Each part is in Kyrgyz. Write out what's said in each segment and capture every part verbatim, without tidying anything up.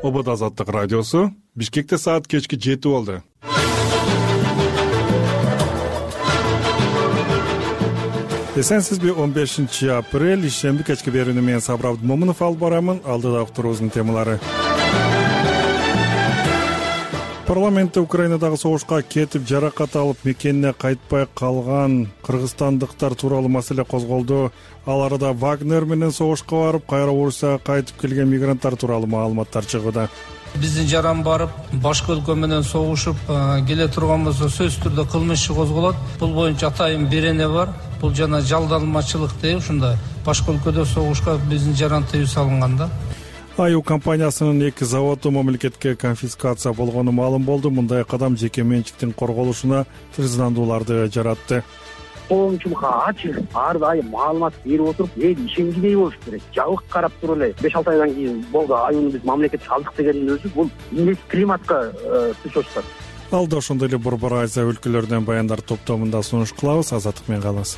Обод Азаттык радиосу. Бишкекте саат кечки жети болду. Эсенсизби, он бешинчи апрель ишемби кечки берүүнү менен Сабыр Абдымомунов алып барамын. Алдыда уктуруубуздун темалары. Парламентте Украинадагы согушка кетип жаракат алып мекенине кайтпай калган кыргызстандыктар тууралуу маселе козголду. Ал арада Вагнер менен согушка барып, кайра Орусияга кайтып келген мигранттар тууралуу маалыматтар чыгууда. Биздин жаран барып, башка өлкө менен согушуп келе турган болсо сөзсүз түрдө кылмыш иши козголот. Бул боюнча атайын берене бар. Бул жана жалданмачылык деп ушундай башка өлкөдө согушка биздин жаран тыюу салынган да. АЮ компаниясынын эки заводу мамлекетке конфискация болгону маалым болду. Мындай кадам жеке менчиктин корголушуна тырыздандууларды жаратты. Коомчулукка ачык ар дайым маалымат берип отуруп, эл ишенгидей болуш керек. Жабык карап туруп эле беш алты айдан кийин болду аюуну биз мамлекетке алдык дегендин өзү бул эмес климатка түшүп атат. Алда ошондой эле Борбор Азия өлкөлөрүнөн баяндар топтомунда сунуш кылабыз. Азаттык менен калыңыз.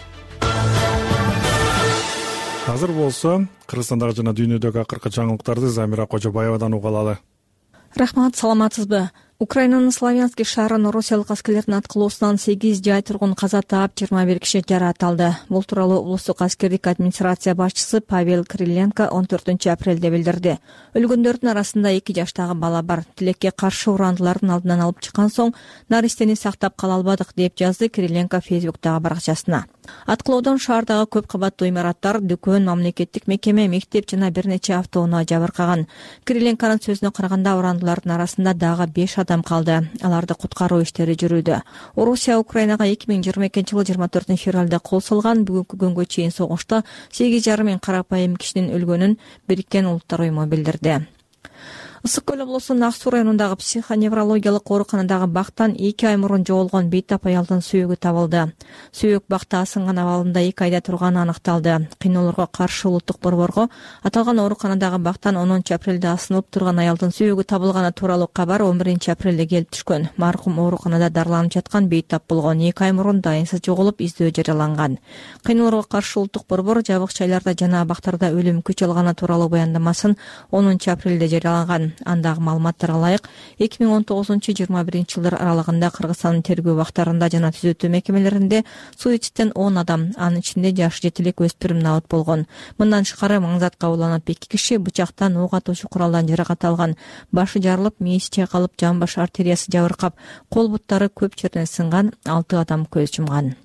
Азыр болсо Кыргызстандагы жана дүйнөдөгү акыркы жаңылыктарды Замира Кожобаевадан уга алалы. Рахмат, саламатсызбы? Украинанын Славянский шаарын Россиялык аскерлердин аткылоосунан сегиз жай тургун каза таап, жыйырма бир киши жараатталды. Бул тууралуу улустук аскердик администрация башчысы Павел Кириленко он төртүнчү апрелде билдирди. Өлгөндөрдүн арасында эки жаштагы бала бар. Тилекке каршы урандылардын алдынан алып чыккан соң наристени сактап кала албадык, деп жазды Кириленко Фейсбуктагы баракчасына. Аткылоодон шаардагы көп кабаттуу имараттар, дүкөн, мамлекеттик мекеме, мектеп жана бир нече автоунаа жабыркаган. Кириленконун сөзүнө караганда урандылардын арасында дагы беш адам калды. Аларды куткаруу иштери жүрүүдө. Орусия Украинага эки миң жыйырма экинчи жылы жыйырма төртүнчү февралда кол салган. Бүгүнкү күнгө чейин согушта сегиз жарым миң карапайым кишинин өлгөнүн Бириккен Улуттар уюму билдирди. Ысык көл облусунун Ак суу районундагы психоневрологиялык ооруканадагы бактан эки ай мурун жоголгон бейтап аялдын сүйөгү табылды. Сүйөк бакта асынган абалында эки айда турганы аныкталды. Кыйноолорго каршы улуттук борборго аталган ооруканадагы бактан онунчу апрелде асынып турган аялдын сүйөгү табылганы тууралуу кабар он биринчи апрелде келип түшкөн. Маркум ооруканада дарыланып жаткан бейтап болгон. эки ай мурун дайынсыз жоголуп, издөө жарыяланган. Кыйноолорго каршы улуттук борбор жабык жайларда жана абактарда өлүм күч алганы тууралуу баяндамасын онунчу апрелде жарыялаган. Андагы маалыматтарга ылайык эки миң он тогузунчу жыйырма биринчи жылдар аралыгында Кыргызстандын тергөө бактарында жана түзөтүү мекемелеринде суицидтен он адам, анын ичинде жашы жетилик өспүрүм набыт болгон. Мындан тышкары маңзатка уланып эки киши бычактан, ок атуучу куралдан жаракат алган. Башы жарылып, мээси чайкалып, жан баш артериясы жабыркап, кол буттары көп жерден сынган. алты адам көз жумган.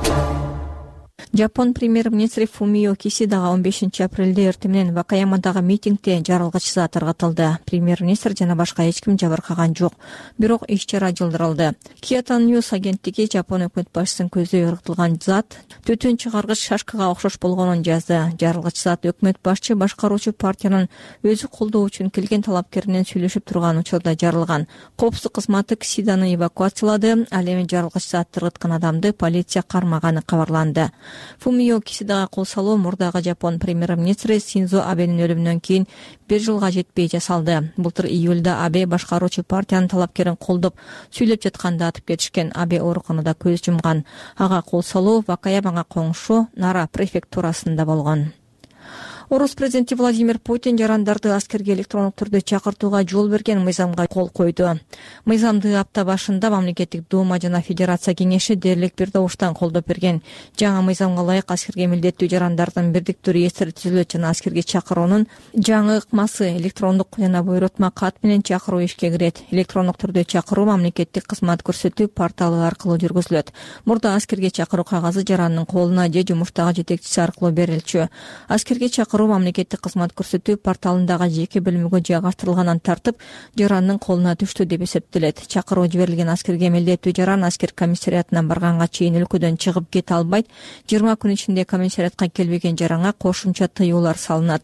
Жапон премьер-министри Фумио Кисидага он бешинчи апрелде эртең менен Вакаямадагы митингде жарылгыч зат ыргытылды. Премьер-министр жана башка эч ким жабыркаган жок. Бирок иш-чара жылдырылды. Kyoto News агенттиги Жапон өкмөт башчысынын көздөй ыргытылган зат түтүн чыгаргыч шашкага окшош болгонун жазды. Жарылгыч зат өкмөт башчы башкаруучу партиянын өзү колдоо үчүн келген талапкеринен сүйлөшүп турган учурда жарылган. Коопсуздук кызматы Кисиданы эвакуациялады. Ал эми жарылгыч затты ыргыткан адамды полиция кармаганы кабарланды. Фумио Кисидага кол салуу мурдагы Жапон премьер-министри Синдзо Абенин өлүмүнөн кийин бир жылга жетпей жасалды. Былтыр июлда Абе башкаруучу партиянын талапкерин колдоп сүйлөп жатканда атып кетишкен. Абе ооруканада көз жумган. Ага кол салуу Вакаямага коңшу Нара префектурасында болгон. Орус президенти Владимир Путин жарандарды аскерге электрондук түрдө чакыртууга жол берген мыйзамга кол койду. Мыйзамды апта башында Мамлекеттик дума жана Федерация кеңеши дээрлик бир добуштан колдоп берген. Жаңы мыйзамга ылайык аскерге милдеттүү жарандардын бирдиктүү реестри түзүлөт жана аскерге чакыруунун жаңы ыкмасы электрондук жана буйрутма кат менен чакыруу ишке кирет. Электрондук түрдө чакыруу мамлекеттик кызмат көрсөтүү порталы аркылуу жүргүзүлөт. Мурда аскерге чакыруу кагазы жарандын колуна же жумуштагы жетекчиси аркылуу берилчү. Аскерге чакыруу мамлекеттик кызмат көрсөтүү порталындагы жеке бөлүмгө жайгаштырылгандан тартып жарандын колуна түштү деп эсептелет. Чакыруу жиберилген аскерге милдеттүү жаран аскер комиссариатынан барганга чейин өлкөдөн чыгып кете албайт. жыйырма күн ичинде комиссариатка келбеген жаранга кошумча тыюулар салынат.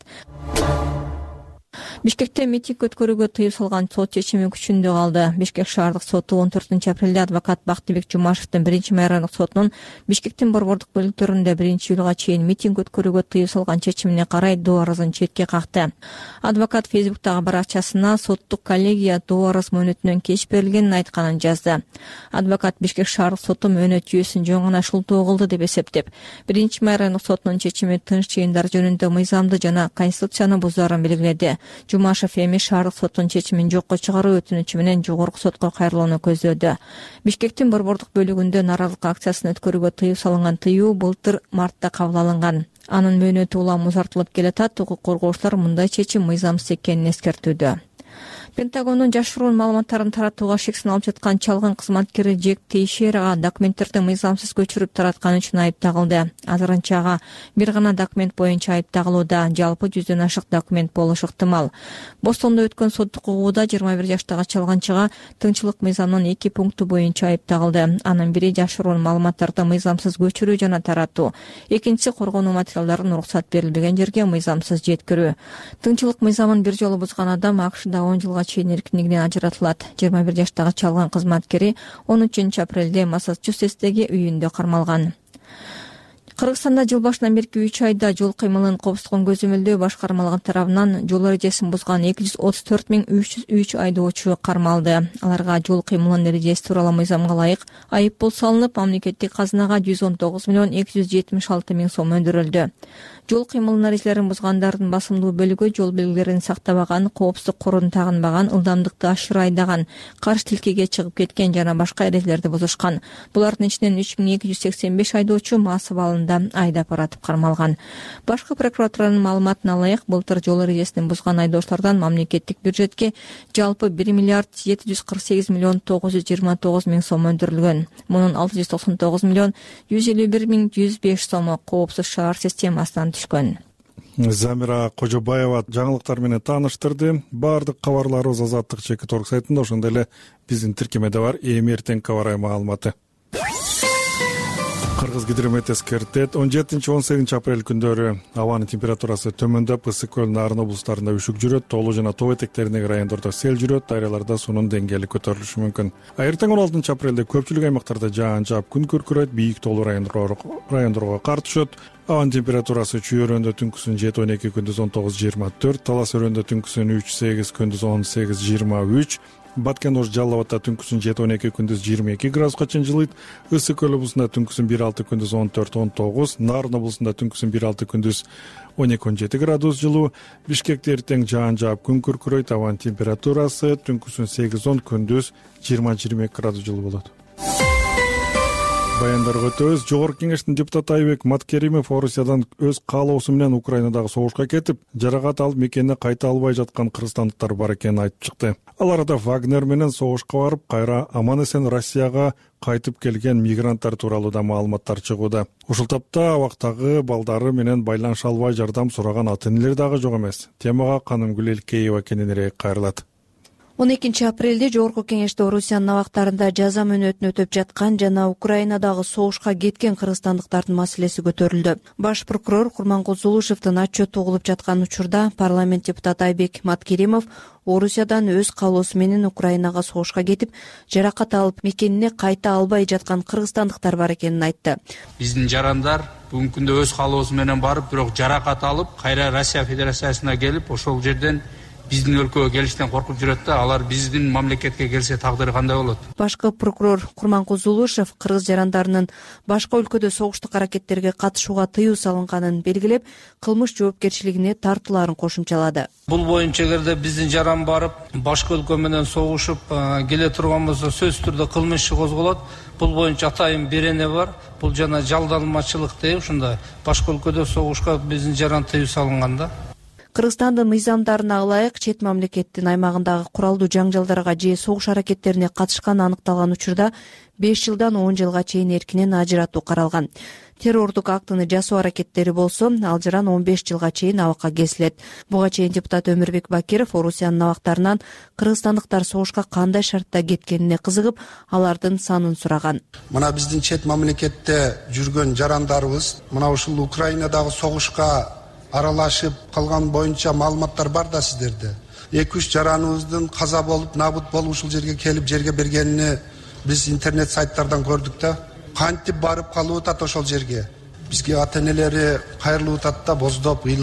Бишкекте митинг өткөрүүгө тыюу салган сот чечими күчүндө калды. Бишкек шаардык соту он төртүнчү апрелде адвокат Бактыбек Жумашевдин биринчи майрандык сотунун Бишкектин борбордук бөлүктөрүндө биринчи июлга чейин митинг өткөрүүгө тыюу салган чечимине карай доо арызын четке какты. Адвокат Фейсбуктагы баракчасына соттук коллегия доо арыз мөөнөтүнөн кеч берилгенин айтканын жазды. Адвокат Бишкек шаардык соту мөөнөт жүйөсүн жөн гана шултоо кылды деп эсептеп, биринчи майрандык сотунун чечими тынч жыйындар жөнүндө мыйзамды жана конституцияны бузаарын белгиледи. Жумашев эми шаардык соттун чечимин жокко чыгаруу өтүнүчү менен жогорку сотко кайрылууну көздөдү. Бишкектин борбордук бөлүгүндө нааразылык акциясын өткөрүүгө тыюу салынган тыюу былтыр мартта кабыл алынган. Анын мөөнөтү улам узартылып келатат. Укук коргоочулар мындай чечим мыйзамсыз экенин эскертүүдө. Пентагондун жашыруун маалыматтарын таратууга шек салып жаткан чалгын кызматкери Джек Тейшерага документтерди мыйзамсыз көчүрүп таратканы үчүн айып тагылды. Азырынча ага бир гана документ боюнча айып тагылууда. Жалпы жүздөн ашык документ болушу ыктымал. Бостондо өткөн соттук угууда жыйырма бир жаштагы чалганчыга тыңчылык мыйзамынын эки пункту боюнча айып тагылды. Анын бири жашыруун маалыматтарды мыйзамсыз көчүрүү жана таратуу. Экинчиси коргонуу материалдарын уруксат берилбеген жерге мыйзамсыз жеткирүү. Тыңчылык мыйзамын бир жолу бузган адам АКШда он жылга чейин эркиндигинен ажыратылат. жыйырма бир жаштагы чалган кызматкери он үчүнчү апрелде Массачусетстеги үйүндө кармалган. Кыргызстанда жыл башынан берки үч айда жол кыймылын коопсуздугун көзөмөлдөө башкармалыгы тарабынан жол эрежесин бузган эки жүз отуз төрт миң үч жүз үч айдоочу кармалды. Аларга жол кыймылынын эрежеси тууралуу мыйзамга ылайык айып пул салынып, мамлекеттик казынага жүз он тогуз миллион эки жүз жетимиш алты миң сом өндүрүлдү. Жол кыймылынын эрежелерин бузгандардын басымдуу бөлүгү жол белгилерин сактабаган, коопсуздук корун тагынбаган, ылдамдыкты ашыра айдаган, каршы тилкеге чыгып кеткен жана башка эрежелерди бузушкан. Булардын ичинен үч миң эки жүз сексен беш айдоочу мас абалында айдап баратып кармалган. Башкы прокуратуранын маалыматына ылайык, былтыр жол эрежесин бузган айдоочулардан мамлекеттик бюджетке жалпы бир миллиард жети жүз кырк сегиз миллион тогуз жүз жыйырма тогуз миң сом өндүрүлгөн. Мунун алты жүз токсон тогуз миллион жүз элүү бир миң жүз беш сому коопсуз шаар системасынан түшкөн. Замира Кожобаева жаңылыктар менен тааныштырды. Бардык кабарларыбыз Азаттык чекит орг сайтында, ошондой эле биздин тиркемеде бар. Эми эртең кабар маалыматы. Кыргыз гидромет эскертет. он жетинчи он сегизинчи апрель күндөрү абанын температурасы төмөндөп, ысык көл Нарын облустарында үшүк жүрөт, Тоолу жана Тоо этектериндеги райондордо сел жүрөт, дарыяларда суунун деңгээли көтөрүлүшү мүмкүн. Эртең он алтынчы апрелде көпчүлүк аймактарда жаан жаап, күн күркүрөйт, бийик тоолуу райондорго кар түшөт. Абанын температурасы Чүй өрөөндө түнкүсүн жети он эки, күндүз он тогуз жыйырма төрт, Талас өрөөндө түнкүсүн үч сегиз, күндүз он сегиз жыйырма үч, Баткен Ош Жалал Абадта түнкүсүн жети он эки, күндүз жыйырма эки градуска чейин жылыйт. Ысык көл облусунда түнкүсүн бир алты, күндүз он төрт он тогуз, Нарын облусунда түнкүсүн бир алты, күндүз он эки он жети градус жылуу. Бишкекте эртең жаан жаап, күн күркүрөйт, абанын температурасы түнкүсүн сегиз он, күндүз жыйырма жыйырма эки градус жылуу болот. Баяндарга өтөбүз. Жогорку кеңештин депутаты Айбек Маткеримов Орусиядан өз каалоосу менен Украинадагы согушка кетип, жаракат алып мекенине кайта албай жаткан кыргызстандыктар бар экенин айтып чыкты. Ал арада Вагнер менен согушка барып, кайра аман эсен Россияга кайтып келген мигранттар тууралуу да маалыматтар чыгууда. Ушул тапта абактагы балдары менен байланыша албай жардам сураган ата-энелер дагы жок эмес. Темага Канымгүл Элкеева кененирээк кайрылат. он экинчи апрелде Жогорку кеңеште Орусиянын абактарында жаза мөөнөтүн өтөп жаткан жана Украинадагы согушка кеткен кыргызстандыктардын маселеси көтөрүлдү. Баш прокурор Курмангул Зулушевдин отчету угулуп жаткан учурда парламент депутаты Айбек Маткеримов Орусиядан өз каалоосу менен Украинага согушка кетип, жаракат алып мекенине кайта албай жаткан кыргызстандыктар бар экенин айтты. Биздин жарандар бүгүнкү күндө өз каалоосу менен барып, бирок жаракат алып, кайра Россия Федерациясына келип, ошол жерден биздин өлкөгө келиштен коркуп жүрөт да, алар биздин мамлекетке келсе тагдыры кандай болот? Башкы прокурор Курмангул Зулушев кыргыз жарандарынын башка өлкөдө согуштук аракеттерге катышууга тыюу салынганын белгилеп, кылмыш жоопкерчилигине тартууларын кошумчалады. Бул боюнча эгерде биздин жаран барып, башка өлкө менен согушуп келе турган болсо, сөзсүз түрдө кылмыш иши козголот. Бул боюнча атайын берене бар. Бул жана жалданмачылык деп, ушундай башка өлкөдө согушка биздин жаран тыюу салынган да. Кыргызстандын мыйзамдарына ылайык чет мамлекеттин аймагындагы куралдуу жаңжалдарга же согуш аракеттерине катышканы аныкталган учурда беш жылдан он жылга чейин эркинен ажыратуу каралган. Террордук актыны жасоо аракеттери болсо, ал жаран он беш жылга чейин абакка кесилет. Буга чейин депутат Өмүрбек Бакиров Орусиянын абактарынан кыргызстандыктар согушка кандай шартта кеткенине кызыгып, алардын санын сураган. Мына биздин чет мамлекетте жүргөн жарандарыбыз мына ушул Украинадагы согушка аралашып калган боюнча маалыматтар бар да сиздерде. эки үч жараныбыздын каза болуп, набыт болуп ушул жерге келип жерге бергенини биз интернет сайттардан көрдүк да. Кантип барып калып атат ошол жерге. Бизге ата-энелери кайрылып атат да, боздоп, ыйлап,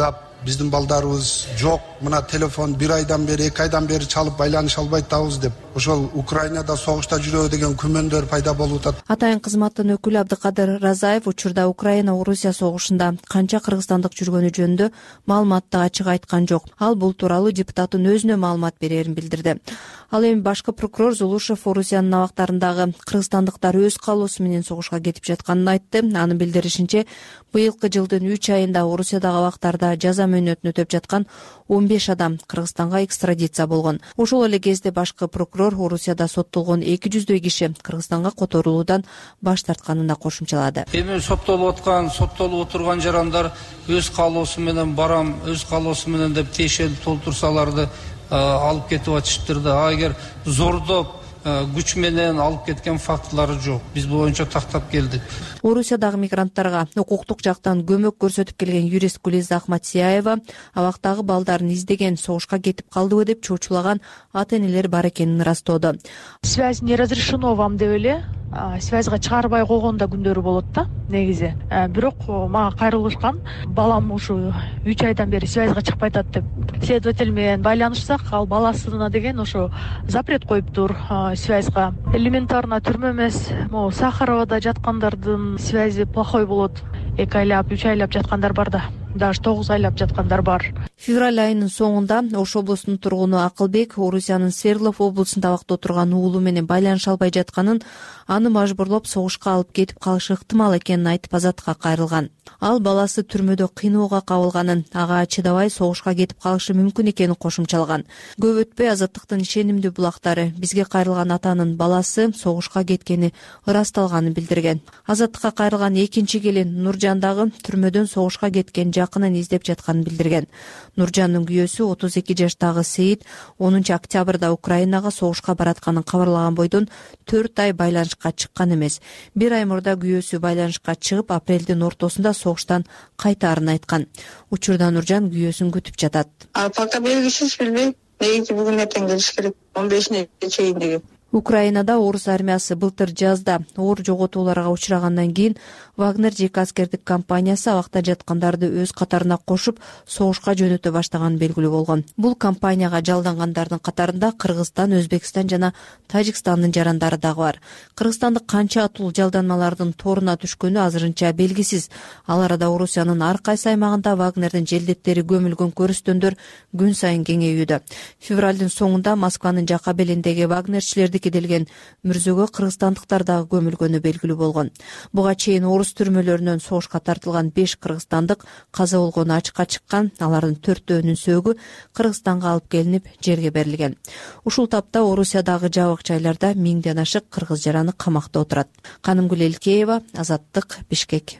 биздин балдарыбыз жок, мына телефон бир айдан бери, эки айдан бери чалып байланыша албайт атабыз деп ошол Украинада согушта жүрөбү деген күмөндөр пайда болуп атат. Атайын кызматтын өкүлү Абдыкадыр Разаев учурда Украина Орусия согушунда канча кыргызстандык жүргөнү жөнүндө маалыматты ачык айткан жок. Ал бул тууралуу депутаттын өзүнө маалымат берерин билдирди. Ал эми башкы прокурор Зулушев Орусиянын абактарындагы кыргызстандыктар өз каалоосу менен согушка кетип жатканын айтты. Анын билдиришинче, быйылкы жылдын үч айында Орусиядагы абактарда жаза мөөнөтүн өтөп жаткан он беш адам Кыргызстанга экстрадиция болгон. Ошол эле кезде башкы прокурор Орусияда соттолгон эки жүздөй киши Кыргызстанга которулуудан баш тартканын да кошумчалады. Эми соттолуп аткан, соттолуп отурган жарандар өз каалоосу менен барам, өз каалоосу менен деп тиешелүү толтурсаларды алып кетип атышыптыр да. Эгер зордоп күч менен алып кеткен фактылары жок. Биз бул боюнча тактап келдик. Орусиядагы мигранттарга укуктук жактан көмөк көрсөтүп келген юрист Гулиза Ахматсияева абактагы балдарын издеген согушка кетип калдыбы деп чоочулаган ата-энелер бар экенин ырастоодо. Связь не разрешено вам деп эле связьга чыгарбай койгон да күндөрү болот да негизи. Бирок мага кайрылышкан, балам ушу үч айдан бери связьга чыкпай атат деп. Следователь менен байланышсак, ал баласына деген ошо запрет коюптур связьга. Элементарно түрмө эмес, могу Сахаровада жаткандардын связи плохой болот. эки айлап, үч айлап жаткандар бар да. Даже тогуз айлап жаткандар бар. Февраль айынын соңунда Ош облусунун тургуну Акылбек Орусиянын Свердлов облусунда абакта отурган уулу менен байланыша албай жатканын, аны мажбурлап согушка алып кетип калышы ыктымал экенин айтып азаттыкка кайрылган. Ал баласы түрмөдө кыйноого кабылганын, ага чыдабай согушка кетип калышы мүмкүн экенин кошумчалаган. Көп өтпөй Азаттыктын ишенимдүү булактары бизге кайрылган атанын баласы согушка кеткени ырасталганын билдирген. Азаттыкка кайрылган экинчи келин Нуржан дагы түрмөдөн согушка кеткен жакынын издеп жатканын билдирген. Нуржандын күйөөсү отуз эки жаштагы Сейит онунчу октябрда Украинага согушка баратканын кабарлаган бойдон төрт ай байланышка чыккан эмес. Бир ай мурда күйөөсү байланышка чыгып, апрелдин ортосунда согуштан кайтаарын айткан. Учурда Нуржан күйөөсүн күтүп жатат. Пока белгисиз, билбейм. Неги бүгүн эртең келиш керек. он бешине чейин деген. Украинада орус армиясы былтыр жазда оор жоготууларга учрагандан кийин Вагнер жеке аскердик компаниясы абакта жаткандарды өз катарына кошуп согушка жөнөтө баштаганы белгилүү болгон. Бул компанияга жалдангандардын катарында Кыргызстан, Өзбекстан жана Тажикстандын жарандары дагы бар. Кыргызстандык канча атул жалданмалардын торуна түшкөнү азырынча белгисиз. Ал арада Орусиянын ар кайсы аймагында Вагнердин желдеттери көмүлгөн көрүстөндөр күн сайын кеңейүүдө. Февралдын соңунда Москванын жака белиндеги Вагнерчилерди делген мүрзөгө кыргызстандыктар дагы көмүлгөнү белгилүү болгон. Буга чейин орус түрмөлөрүнөн согушка тартылган беш кыргызстандык каза болгону ачыкка чыккан. Алардын төртөөнүн сөөгү Кыргызстанга алып келинип жерге берилген. Ушул тапта Орусиядагы жабык жайларда миңден ашык кыргыз жараны камакта отурат. Канымгүл Элкеева, Азаттык, Бишкек.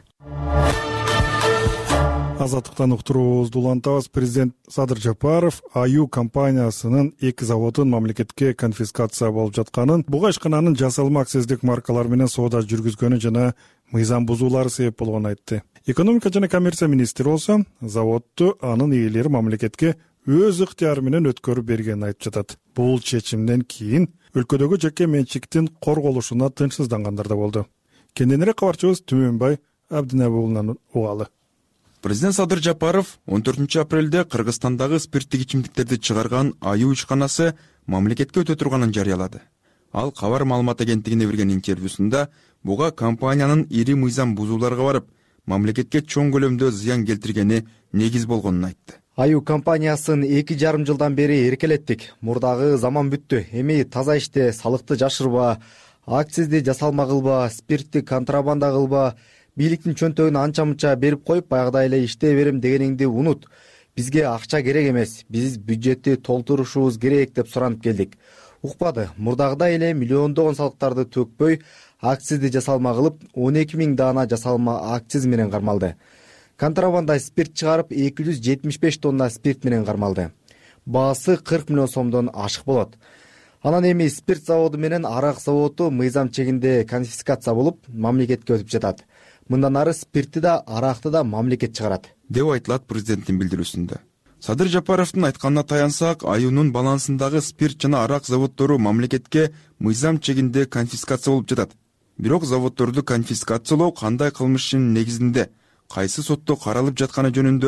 Азаттыктан уктуруубузду улантабыз. Президент Садыр Жапаров аю компаниясынын эки заводун мамлекетке конфискация болуп жатканын, буга ишкананын жасалма акциздик маркалар менен соода жүргүзгөнү жана мыйзам бузуулары себеп болгонун айтты. Экономика жана коммерция министри болсо, заводду анын ээлери мамлекетке өз ыктыяры менен өткөрүп бергенин айтып жатат. Бул чечимден кийин өлкөдөгү жеке менчиктин корголушуна тынчсыздангандар да болду. Кененирээк кабарчыбыз Түмөнбай Абдинабы уулунан угалы. Президент Садыр Жапаров он төртүнчү апрелде Кыргызстандагы спирттик ичимдиктерди чыгарган аю ишканасы мамлекетке өтө турганын жарыялады. Ал кабар маалымат агенттигине берген интервьюсунда буга компаниянын ири мыйзам бузууларга барып, мамлекетке чоң көлөмдө зыян келтиргени негиз болгонун айтты. Аю компаниясын эки жарым жылдан бери эркелеттик. Мурдагы заман бүттү. Эми таза иште салыкты жашырба, акцизди жасалма кылба, спиртти контрабанда кылба, бийликтин чөнтөгүн анча-мынча берип коюп, баягыдай эле иштей берем дегениңди унут. Бизге акча керек эмес, биз бюджетти толтурушубуз керек деп суранып келдик. Укпады. Мурдагыдай эле миллиондогон салыктарды төкпөй, акцизди жасалма кылып, он эки миң даана жасалма акциз менен кармалды. Контрабанда спирт чыгарып, эки жүз жетимиш беш тонна спирт менен кармалды. Баасы кырк миллион сомдон ашык болот. Анан эми спирт заводу менен арак заводу мыйзам чегинде конфискация болуп, мамлекетке өтүп жатат. Мындан ары спиртти да, аракты да мамлекет чыгарат, деп айтылат президенттин билдирүүсүндө. Садыр Жапаровдун айтканына таянсак, аюунун балансындагы спирт жана арак заводдору мамлекетке мыйзам чегинде конфискация болуп жатат. Бирок заводдорду конфискациялоо кандай кылмыштын негизинде, кайсы сотто каралып жатканы жөнүндө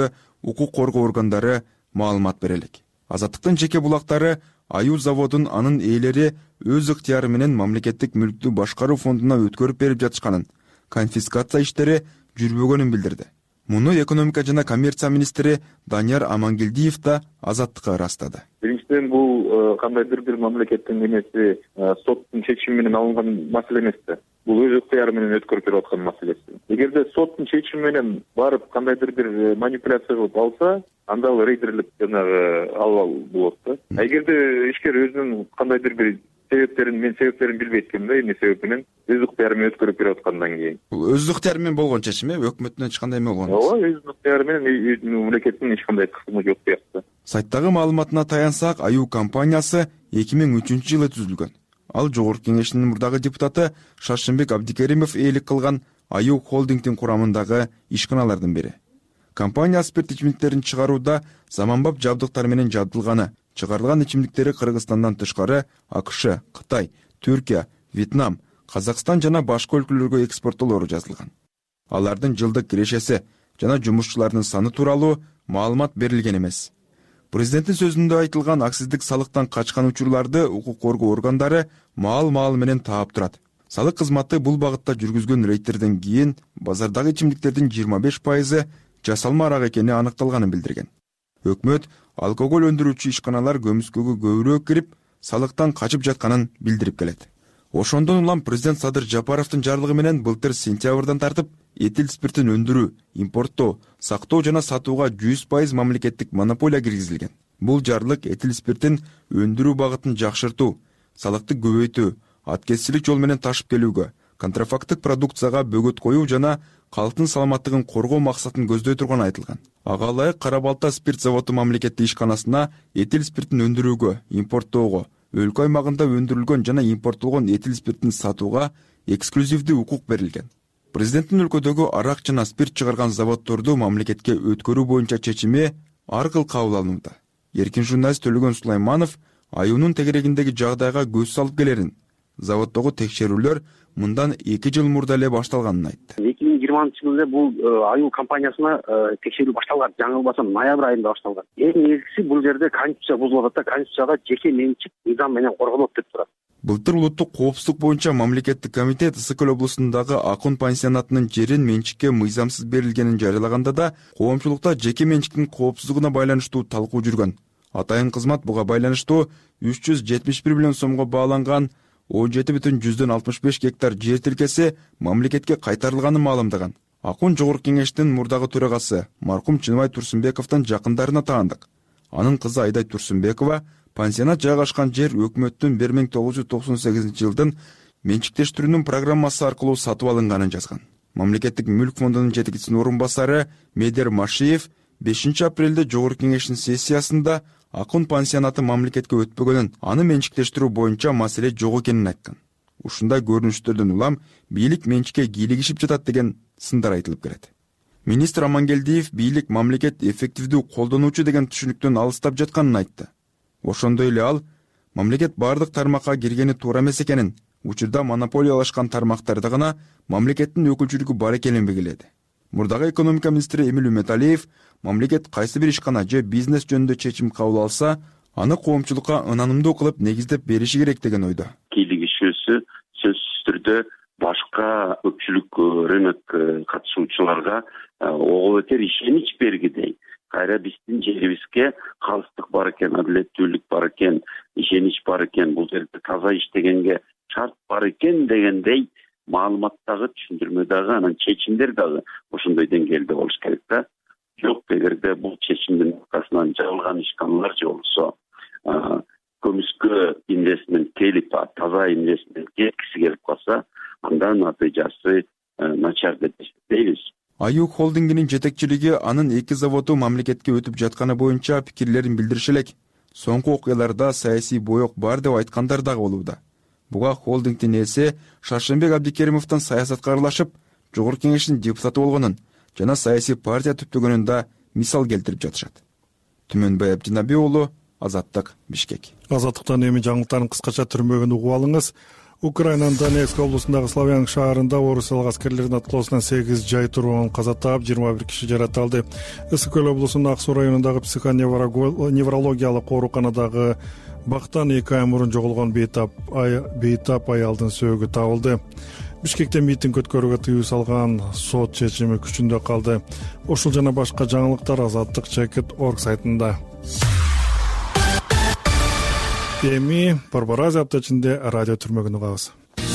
укук коргоо органдары маалымат бере элек. Азаттыктын жеке булактары Аюу заводун анын ээлери өз ыктыяры менен мамлекеттик мүлктү башкаруу фондуна өткөрүп берип жатышканын, конфискация иштери жүрбөгөнүн билдирди. Муну экономика жана коммерция министри Данияр Амангелдиев да Азаттыкка ырастады. Биринчиден, бул кандайдыр бир мамлекеттин эмеси соттун чечими менен алынган маселе эмес да. Бул өз ыктыяры менен өткөрүп берип аткан маселеси. Эгерде соттун чечими менен барып кандайдыр бир манипуляция кылып алса, анда ал рейдерлик жанагы албал болот да. Эгерде ишкер өзүнүн кандайдыр бир себептерин, мен себептерин билбейт экенмин да, эмне себеп менен өз ыктыяры менен өткөрүп берип аткандан кийин. Өз ыктыяры менен болгон чечим, өкмөттүнөн эч кандай эме болгон. Ооба, өз ыктыяры менен мамлекеттин эч кандай кысымы жок буякта. Сайттагы маалыматына таянсак, Аюу компаниясы эки миң үчүнчү жылы түзүлгөн. Ал Жогорку Кеңештин мурдагы депутаты Шаршенбек Абдикеримов ээлик кылган Аюу холдингдин курамындагы ишканалардын бири. Компания спирт ичимдиктерин чыгарууда заманбап жабдыктар менен жабдылганы, чыгарылган ичимдиктери Кыргызстандан тышкары АКШ, Кытай, Түркия, Вьетнам, Казакстан жана башка өлкөлөргө экспорттолору жазылган. Алардын жылдык кирешеси жана жумушчулардын саны тууралуу маалымат берилген эмес. Президенттин сөзүндө айтылган аксиздик салыктан качкан учурларды укук коргоо органдары маал-маал менен таап турат. Салык кызматы бул багытта жүргүзгөн рейдтерден кийин базардагы ичимдиктердин жыйырма беш пайызы жасалма арак экени аныкталганын билдирген. Өкмөт алкоголь өндүрүүчү ишканалар көмүскөгө көбүрөөк кирип, салыктан качып жатканын билдирип келет. Ошондон улам президент Садыр Жапаровдун жарлыгы менен былтыр сентябрдан тартып этил спиртин өндүрүү, импорттоо, сактоо жана сатууга жүз пайыз мамлекеттик монополия киргизилген. Бул жарлык этил спиртин өндүрүү багытын жакшыртуу, салыкты көбөйтүү, аткезчилик жол менен ташып келүүгө, контрафакттык продукцияга бөгөт коюу жана калктын саламаттыгын коргоо максатын көздөй турганы айтылган. Ага ылайык Кара Балта спирт заводу мамлекеттик ишканасына этил спиртин өндүрүүгө, импорттоого, өлкө аймагында өндүрүлгөн жана импорттолгон этил спиртин сатууга эксклюзивдүү укук берилген. Президенттин өлкөдөгү арак жана спирт чыгарган заводдорду мамлекетке өткөрүү боюнча чечими ар кыл кабыл алынууда. Эркин журналист Төлөгөн Сулайманов Аюунун тегерегиндеги жагдайга көз салып келерин, заводдогу текшерүүлөр мындан эки жыл мурда эле башталганын айтты. эки миң жыйырманчы жылы бул Аюу компаниясына текшерүү башталган, жаңылбасам ноябрь айында башталган. Эң негизгиси бул жерде конституция бузулуп атат да, конституцияда жеке менчик мыйзам менен корголот деп турат. Былтыр улуттук коопсуздук боюнча мамлекеттик комитет Ысыкөл облусундагы Акун пансионатынын жерин менчикке мыйзамсыз берилгенин жарыялаганда да коомчулукта жеке менчиктин коопсуздугуна байланыштуу талкуу жүргөн. Атайын кызмат буга байланыштуу үч жүз жетимиш бир миллион сомго бааланган он жети бүтүн жүздөн алтымыш беш гектар жер тилкеси мамлекетке кайтарылганын маалымдаган. Акун Жогорку Кеңештин мурдагы төрагасы маркум Чыныбай Турсунбековдун жакындарына таандык. Анын кызы Айдай Турсунбекова пансионат жайгашкан жер өкмөттүн бир миң тогуз жүз токсон сегизинчи жылдын менчиктештирүүнүн программасы аркылуу сатып алынганын жазган. Мамлекеттик мүлк фондунун жетекчисинин орун басары Медер Машиев бешинчи апрелде Жогорку Кеңештин сессиясында Акун пансионаты мамлекетке өтпөгөнүн, аны менчиктештирүү боюнча маселе жок экенин айткан. Ушундай көрүнүштөрдөн улам бийлик менчикке кийлигишип жатат деген сындар айтылып келет. Министр Амангелдиев бийлик мамлекет эффективдүү колдонуучу деген түшүнүктөн алыстап жатканын айтты. Ошондой эле ал мамлекет бардык тармакка киргени туура эмес экенин, учурда монополиялашкан тармактарда гана мамлекеттин өкүлчүлүгү бар экенин белгиледи. Мурдагы экономика министри Эмил Үмөталиев мамлекет кайсы бир ишкана же бизнес жөнүндө чечим кабыл алса, аны коомчулукка ынанымдуу кылып негиздеп бериши керек деген ойдо. Кийлигишүүсү сөзсүз түрдө башка көпчүлүк рынок катышуучуларга ого бетер ишенич бергидей. Кайра биздин жерибизге калыстык бар экен, адилеттүүлүк бар экен, ишенич бар экен, бул жерде таза иштегенге шарт бар экен дегендей маалыматтагы, түшүндүрмө дагы, анан чечимдер дагы ошондой деңгээлде болуш керек да. Жок, эгерде бул чечимдин аркасынан жабылган ишканалар же болсо көмүскө инвестмент келип, таза инвестмент кеткиси келип калса, анда натыйжасы начар деп эсептейбиз. Аюу холдингинин жетекчилиги анын эки заводу мамлекетке өтүп жатканы боюнча пикирлерин билдириши элек. Соңку окуяларда саясий боек бар деп айткандар дагы болууда. Буга холдингдин ээси Шаршенбек Абдикеримовдун саясатка аралашып, Жогорку Кеңештин депутаты болгонун жана саясий партия түптөгөнүн да мисал келтирип жатышат. Түмөнбай Абдинаби уулу, Азаттык, Бишкек. Азаттыктан эми жаңылыктардын кыскача түрмөгүн угуп алыңыз. Украинанын Донецк облусундагы Славянск шаарында орусиялык аскерлердин аткылоосунан сегиз жай тургун каза таап, жыйырма бир киши жараталды. Ысык көл облусунун Ак суу районундагы психоневрологиялык ооруканадагы бактан эки ай мурун жоголгон бейтап аялдын сөөгү табылды. Бишкекте митинг өткөрүүгө тыюу салган сот чечими күчүндө калды. Ушул жана башка жаңылыктар азаттык чекит точка орг сайтында. Эми Борбор Азия аптачында радио түрмөгүн угабыз.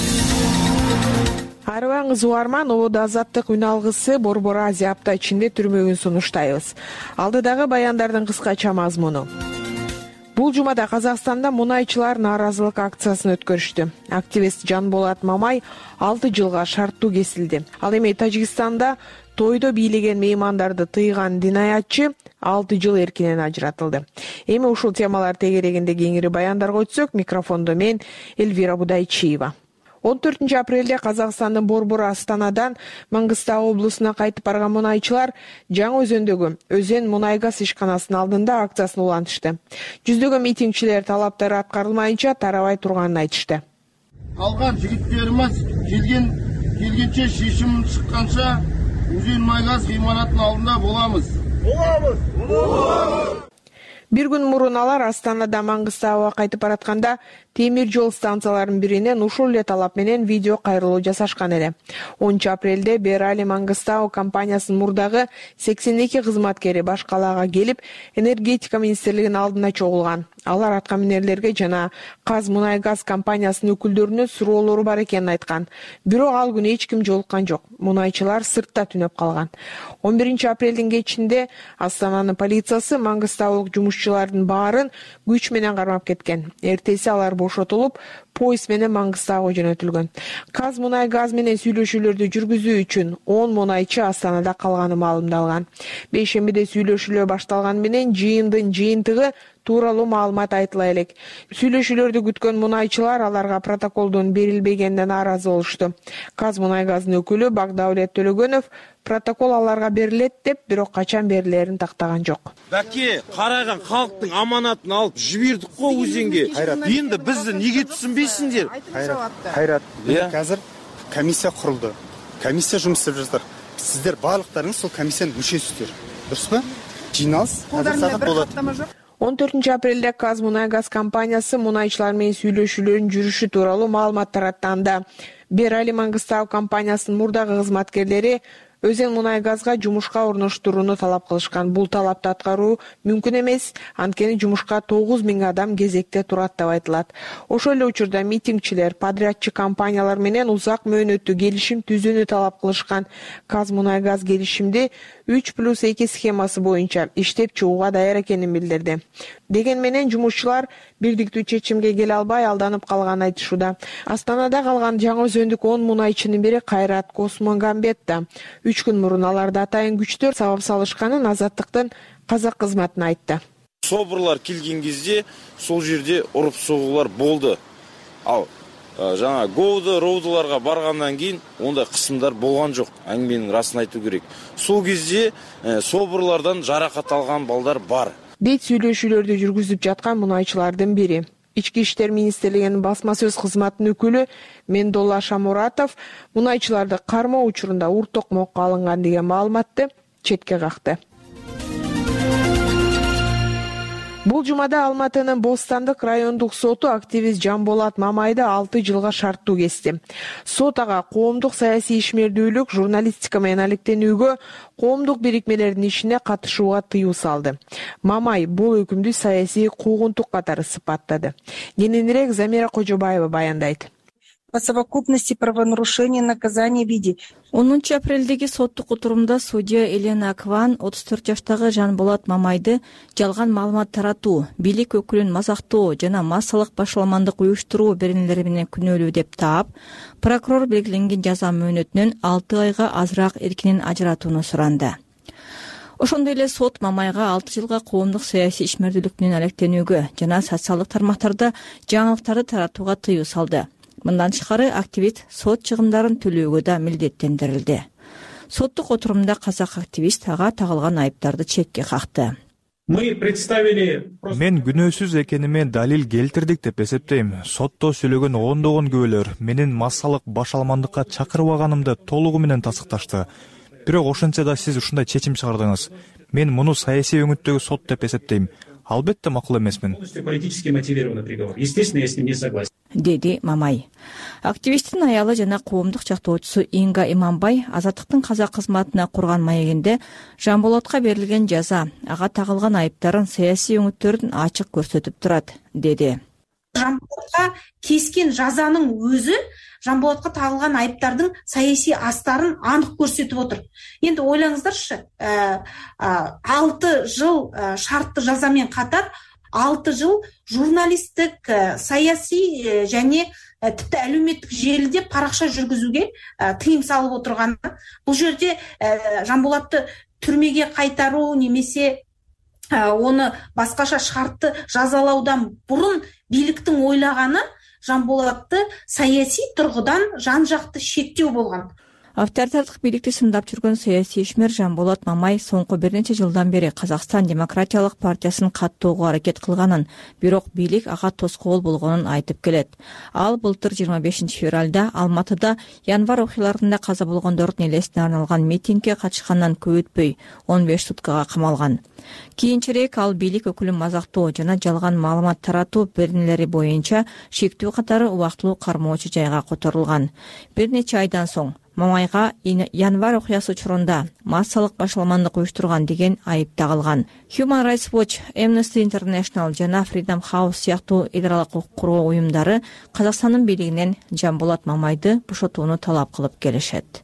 Арыбаңыз уарман, Обод Азаттык үн алгысы Борбор Азия аптачында түрмөгүн сунуштайбыз. Алдыдагы баяндардын кыскача мазмуну. Бул жумада Казакстанда мунайчылар нааразылык акциясын өткөрүштү. Активист Жанболат Мамай алты жылга шарттуу кесилди. Ал эми Тажикстанда тойдо бийлеген меймандарды тыйган динаятчы алты жыл эркинен ажыратылды. Эми ушул темалар тегерегинде кеңири баяндарга өтсөк, микрофондо мен Эльвира Будайчиева. он төртүнчү апрелде Казакстандын Борбор Астанадан Маңгыстау облусуна кайтып барган мунайчылар Жаңы Өзөндөгү Өзен мунай газ ишканасынын алдында акциясын улантышты. Жүздөгөн митингчилер талаптары аткарылмайынча тарабай турганын айтышты. Калган жигиттерибиз келген келгенче шешим чыкканча Өзен мунай газ кыйманатынын алдында боламыз. Боламыз. Боламыз. Бир күн мурун алар Астанада Маңгыстауга кайтып баратканда темир жол станцияларынын биринен ушул эле талап менен видео кайрылуу жасашкан эле. онунчу апрелде Берали Маңгыстау компаниясынын мурдагы сексен эки кызматкери баш калаага келип, энергетика министрлигинин алдына чогулган. Алар атка минерлерге жана Каз мунай газ компаниясынын өкүлдөрүнө суроолору бар экенин айткан. Бирок ал күнү эч ким жолуккан жок. Мунайчылар сыртта түнөп калган. он биринчи апрелдин кечинде Астананын полициясы маңгыстаулук жумушчулардын баарын күч менен кармап кеткен. Эртеси алар бошотулуп, поезд менен Маңгыстауга жөнөтүлгөн. Каз мунай газ менен сүйлөшүүлөрдү жүргүзүү үчүн он мунайчы Астанада калганы маалымдалган. Бейшембиде сүйлөшүүлөр башталган менен жыйындын жыйынтыгы тууралуу маалымат айтыла элек. Сүйлөшүүлөрдү күткөн мунайчылар аларга протоколдун берилбегенине нааразы болушту. Каз мунай газдын өкүлү Бакдаулет Төлөгөнов протокол аларга берилет деп, бирок качан берилерин тактаган жок. Баке, караган калктын аманатын алып жибердик го өзенге. Энди бизди неге түшүнбейсиңдер? Кайрат, азыр комиссия курулду. Комиссия жумуш иштеп жатыр. Сиздер баардыктарыңыз сол комиссиянын мүчөсүсүздөр. Дурусбу? Жыйналыс азыр саат болот. он төртүнчү апрелде Каз мунай газ компаниясы мунайчылар менен сүйлөшүүлөрүн жүрүшү тууралуу маалымат таратты. Берали Маңгыстау компаниясынын мурдагы кызматкерлери Өзен мунай газга жумушка орноштурууну талап кылышкан. Бул талапты аткаруу мүмкүн эмес, анткени жумушка тогуз миң адам кезекте турат деп айтылат. Ошол эле учурда митингчилер подрядчы компаниялар менен узак мөөнөттүү келишим түзүүнү талап кылышкан. Каз мунай газ келишимди үч плюс эки схемасы боюнча иштеп чыгууга даяр экенин билдирди. Деген менен жумушчулар бирдиктүү чечимге келе албай алданып калганын айтышууда. Астанада калган Жаңы Өзөндүк он мунайчынын бири Кайрат Космогамбет да үч күн мурун аларда атайын күчтөр сабап салышканын Азаттыктын казак кызматына айтты. Собурлар келген кезде сол жерде уруп согуулар болду. Ал жана Гоуды, Роудуларга баргандан кийин ондай кысымдар болгон жок. Аңменин расын айтуу керек. Сол кезде собурлардан жаракат алган балдар бар. Дейт сүйлөшүүлөрдү жүргүзүп жаткан мунайчылардын бири. Ички иштер министрлигинин басма сөз кызматынын өкүлү Мендолла Шамуратов мунайчыларды кармоо учурунда ур токмокко алынган деген маалыматты четке какты. Бул жумада Алматынын Бостандык райондук соту активист Жанболат Мамайды алты жылга шарттуу кести. Сот ага коомдук саясий ишмердүүлүк, журналистика менен алектенүүгө, коомдук бирикмелердин ишине катышууга тыюу салды. Мамай бул өкүмдү саясий куугунтук катары сыпаттады. Кененирээк Замира Кожобаева баяндайт. По совокупности правонарушений наказания в виде. онунчу апрелдеги соттук отурумда судья Елена Кван отуз төрт жаштагы Жанболат Мамайды жалган маалымат таратуу, бийлик өкүлүн мазактоо жана массалык башаламандык уюштуруу беренелери менен күнөөлүү деп таап, прокурор белгиленген жаза мөөнөтүнөн алты айга азыраак эркинен ажыратууну суранды. Ошондой эле сот Мамайга алты жылга коомдук саясий ишмердүүлүк менен алектенүүгө жана социалдык тармактарда жаңылыктарды таратууга тыюу салды. Мындан тышкары активист сот чыгымдарын төлөөгө да милдеттендирилди. Соттук отурумда казак активист ага тагылган айыптарды четке какты. Мы представили мен күнөөсүз экениме далил келтирдик деп эсептейм. Сотто сүйлөгөн ондогон күбөлөр менин массалык баш алмандыкка чакырбаганымды толугу менен тасыкташты. Бирок ошентсе да сиз ушундай чечим чыгардыңыз. Мен муну саясий өңүттөгү сот деп эсептейм. Албетте макул эмесмин. Политически мотивированный приговор. Естественно, я с ним не согласен. Деди Мамай. Активисттин аялы жана коомдук чактоочусу Инга Иманбай азаттыктын каза кызматына курган маегинде Жанболотко берилген жаза, ага тагылган айыптарын саясий өңүттөрдүн ачык көрсөтүп турат, деди. Жанболотко кескен жазанын өзү Жанболотко тагылган айыптардын саясий астарын анык көрсөтүп отур. Энди ойлоңуздарчы, алты жыл шартты жазамен катар алты жыл журналисттик, саясий және типти әлеуметтик желиде паракша жүргүзүүгө тыйым салып отурганы. Бул жерде Жанболотты түрмеге кайтаруу немесе оны башкача шартты жазалаудан бурун бийликтин ойлаганы Жанболотты саясий тургудан жан жакты шектөө болгон. Авторитардык бийликти сындап жүргөн саясий ишмер Жанболот Мамай соңку бир нече жылдан бери Казакстан Демократиялык партиясын каттоого аракет кылганын, бирок бийлик ага тоскоол болгонун айтып келет. Ал былтыр жыйырма бешинчи февралда Алматыда январь окуяларында каза болгондордун элесине арналган митингге катышкандан көп өтпөй он беш суткага камалган. Кийинчерээк ал бийлик өкүлүн мазактоо жана жалган маалымат таратуу беренелери боюнча шектүү катары убактылуу кармоочу жайга которулган. Бир нече айдан соң Мамайга январь окуясы учурунда массалык башаламандык уюштурган деген айып тагылган. Human Rights Watch, Amnesty International жана Freedom House сыяктуу идаралык укук коргоо уюмдары Казакстандын бийлигинен Жанболот Мамайды бошотууну талап кылып келишет.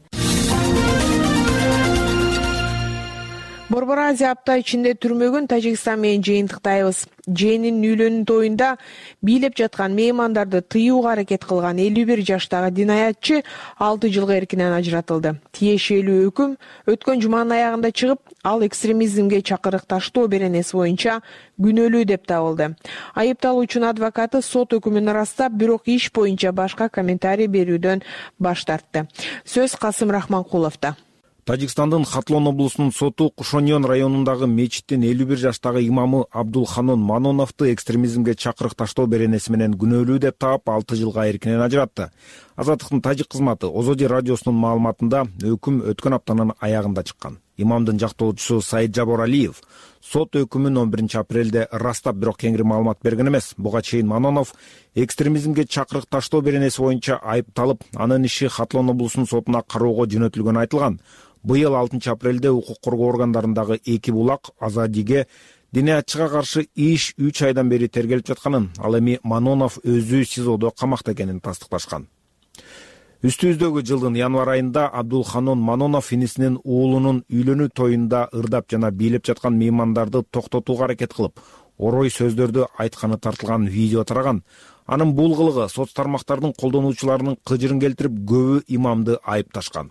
Борбор Азия апта ичинде түрмөгүн Тажикстан менен жыйынтыктайбыз. Жээнин үйлөнүү тоюнда бийлеп жаткан меймандарды тыюуга аракет кылган элүү бир жаштагы динаятчы алты жылга эркинен ажыратылды. Тиешелүү өкүм өткөн жуманын аягында чыгып, ал экстремизмге чакырык таштоо беренеси боюнча күнөөлүү деп табылды. Айыпталуучунун адвокаты сот өкүмүн ырастап, бирок иш боюнча башка комментарий берүүдөн баш тартты. Сөз Касым Рахманкуловдо. Тажикстандын Хатлон облусунун соту Кушоньон районундагы мечиттин элүү бир жаштагы имамы Абдулханон Маноновду экстремизмге чакырык таштоо беренеси менен күнөөлүү деп таап алты жылга эркинен ажыратты. Азаттыктын тажик кызматы Озоди радиосунун маалыматында өкүм өткөн аптанын аягында чыккан. Имамдын жактоочусу Саид Жабор Алиев сот өкүмүн он биринчи апрелде ырастап, бирок кеңири маалымат берген эмес. Буга чейин Манонов экстремизмге чакырык таштоо беренеси боюнча айыпталып, анын иши Хатлон облусунун сотуна кароого жөнөтүлгөнү айтылган. Быйыл алтынчы апрелде укук коргоо органдарындагы эки булак Азадиге динаятчыга каршы иш үч айдан бери тергелип жатканын, ал эми Манонов өзү СИЗОдо камакта экенин тастыкташкан. Үстүбүздөгү жылдын январь айында Абдулханон Манонов инисинин уулунун үйлөнүү тоюнда ырдап жана бийлеп жаткан меймандарды токтотууга аракет кылып, орой сөздөрдү айтканы тартылган видео тараган. Анын бул кылыгы соц тармактардын колдонуучуларынын кыжырын келтирип, көбү имамды айыпташкан.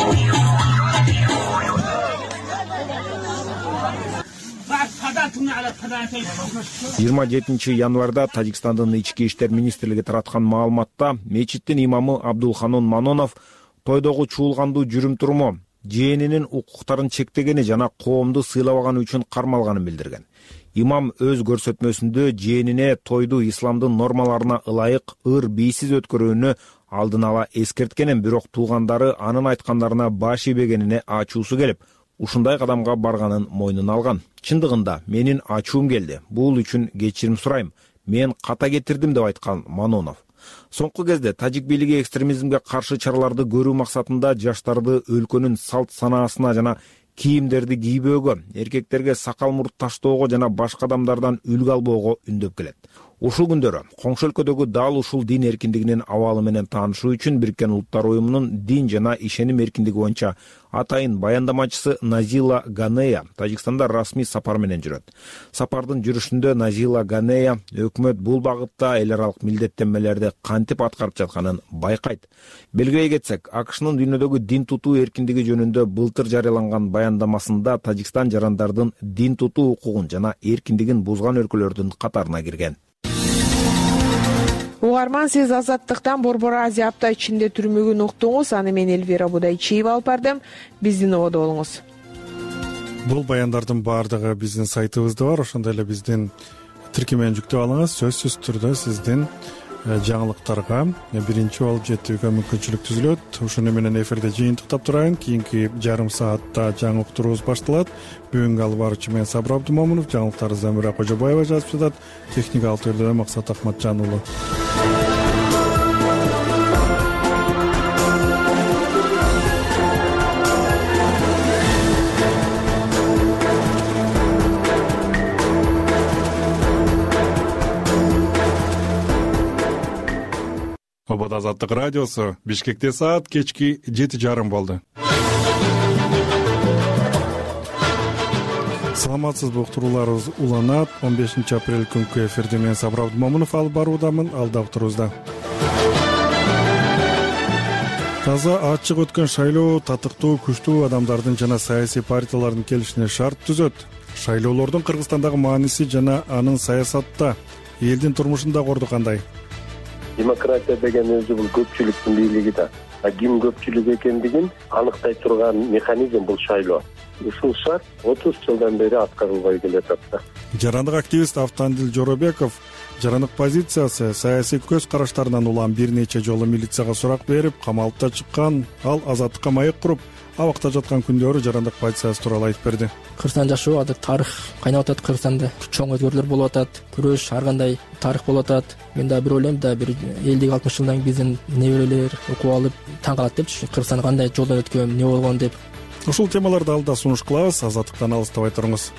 жыйырма жетинчи январда Тажикстандын ички иштер министрлиги тараткан маалыматта мечиттин имамы Абдулханон Манонов тойдогу чуулгандуу жүрүм-туруму, жээнинин укуктарын чектегени жана коомду сыйлабаганы үчүн кармалганын билдирген. Имам өз көрсөтмөсүндө жээнине тойду исламдын нормаларына ылайык ыр бийсиз өткөрүүнү алдын ала эскерткенин, бирок туугандары анын айткандарына баш ийбегенине ачуусу келип, ушундай кадамга барганын мойнуна алган. Чындыгында менин ачуум келди. Бул үчүн кечирим сурайм. Мен ката кетирдим деп айткан Манонов. Соңку кезде тажик бийлиги экстремизмге каршы чараларды көрүү максатында жаштарды өлкөнүн салт санаасына жана кийимдерди кийбөөгө, эркектерге сакал мурт таштоого жана башка адамдардан үлгү албоого үндөп келет. Ушул күндөрү коңшу өлкөдөгү дал ушул дин эркиндигинин абалы менен таанышуу үчүн Бириккен Улуттар уюмунун дин жана ишеним эркиндиги боюнча атайын баяндамачысы Назила Ганея Тажикстанда расмий сапар менен жүрөт. Сапардын жүрүшүндө Назила Ганея өкмөт бул багытта эл аралык милдеттенмелерди кантип аткарып жатканын байкайт. Белгилей кетсек, АКШнын дүйнөдөгү дин тутуу эркиндиги жөнүндө былтыр жарыяланган баяндамасында Тажикстан жарандардын дин тутуу укугун жана эркиндигин бузган өлкөлөрдүн катарына кирген. Угарман, сиз Азаттыктан Борбор Азия апта ичинде түрмөгүн уктуңуз. Аны мен Эльвира Будайчиева алып бардым. Биздин ободо болуңуз. бул баяндардын баардыгы биздин сайтыбызда бар, ошондой эле биздин тиркемени жүктөп алыңыз. Сөзсүз түрдө сиздин жаңылыктарга биринчи болуп жетүүгө мүмкүнчүлүк түзүлөт. Ушуну менен эфирде жыйынтыктап турайын. Кийинки жарым саатта жаңы уктуруубуз башталат. Бүгүнкү алып баруучу мен Сабыр Абдымомунов, жаңылыктарды Замира Кожобаева жазып жатат. Техника алтыөрдө Максат Акматжан уулу. Обод азаттык радиосу. Бишкекте саат кечки жети жарым болду. Саламатсызбы, уктурууларыбыз уланат. он бешинчи апрель күнкү эфирде мен Сабыр Абдымомунов алып баруудамын. Алда уктуруубузда. Таза ачык өткөн шайлоо татыктуу, күчтүү адамдардын жана саясий партиялардын келишине шарт түзөт. Шайлоолордун Кыргызстандагы мааниси жана анын саясатта, элдин турмушунда орду кандай? Демократия деген өзү бул көпчүлүктүн бийлиги да. А ким көпчүлүк экендигин аныктай турган механизм бул шайлоо. Ушул шарт отуз жылдан бери аткарылбай келатат да. Жарандык активист Автандил Жоробеков жарандык позициясы, саясий көз караштарынан улам бир нече жолу милицияга сурак берип, камалыпта чыккан. Ал азаттыкка маек куруп, абакта жаткан күндөрү жарандык позициясы тууралуу айтып берди. Кыргызстан жашоо азыр тарых кайнап атат. Кыргызстанда чоң өзгөрүүлөр болуп атат. Күрөш ар кандай тарых болуп атат. Мен да бир ойлойм да, бир элүү алтымыш жылдан биздин неберелер окуп алып таң калат депчи. Кыргызстан кандай жолдон өткөн, эмне болгон деп. Ушул темаларды алда сунуш кылабыз. Азаттыктан алыстабай туруңуз.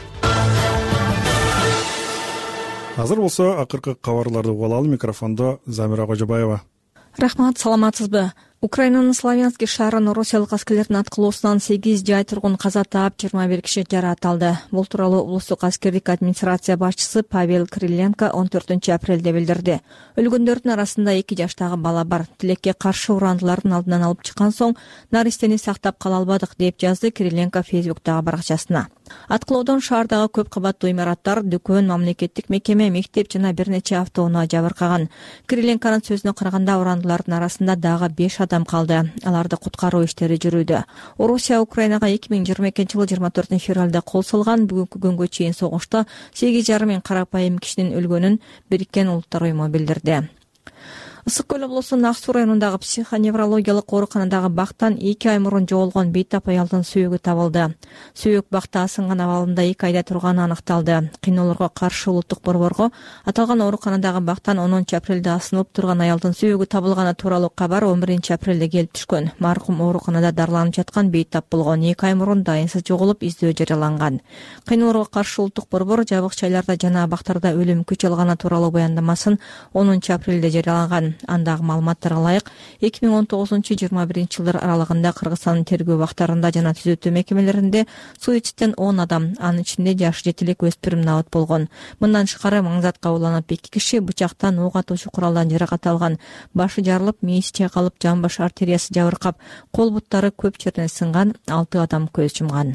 Азыр болсо акыркы кабарларды угуп алалы. Микрофондо Замира Кожобаева. Рахмат, саламатсызбы? Украинанын Славянский шаарынын Россиялык аскерлердин аткылоосунан сегиз жай тургун каза таап, жыйырма бир киши жараталды. Бул тууралуу улустук аскердик администрация башчысы Павел Кириленко он төртүнчү апрелде билдирди. Өлгөндөрдүн арасында эки жаштагы бала бар. Тилекке каршы урандылардын алдынан алып чыккан соң наристени сактап кала албадык, деп жазды Кириленко Фейсбуктагы баракчасына. Аткылоодон шаардагы көп кабаттуу имараттар, дүкөн, мамлекеттик мекеме, мектеп жана бир нече автоунаа жабыркаган. Кириленконун сөзүнө караганда урандылардын арасында дагы беш адам калды. Аларды куткаруу иштери жүрүүдө. Орусия Украинага эки миң жыйырма экинчи жылы жыйырма төртүнчү февралда кол салган. Бүгүнкү күнгө чейин согушта сегиз жарым миң карапайым кишинин өлгөнүн Бириккен Улуттар уюму билдирди. Ысык көл облусунун Ак Суу районундагы психоневрологиялык ооруканадагы бактан эки ай мурун жоголгон бейтап аялдын сүйөгү табылды. Сүйөк бакта асынган абалында эки айда турганы аныкталды. Кыйноолорго каршы улуттук борборго аталган ооруканадагы бактан онунчу апрелде асынып турган аялдын сүйөгү табылганы тууралуу кабар он биринчи апрелде келип түшкөн. Маркум ооруканада дарыланып жаткан бейтап болгон. эки ай мурун дайынсыз жоголуп, издөө жарыяланган. Кыйноолорго каршы улуттук борбор жабык жайларда жана абактарда өлүм күч алганы тууралуу баяндамасын онунчу апрелде жарыялаган. Андагы маалыматтарга ылайык, эки миң он тогузунчу жыйырма биринчи жылдар аралыгында Кыргызстандын тергөө бактарында жана түзөтүү мекемелеринде суицидтен он адам, анын ичинде жаш жетилик өспүрүм набыт болгон. Мындан тышкары маңзатка уланып эки киши бычактан, ок атуучу куралдан жаракат алган. Башы жарылып, мээси чайкалып, жан баш артериясы жабыркап, кол буттары көп жерден сынган, алты адам көз жумган.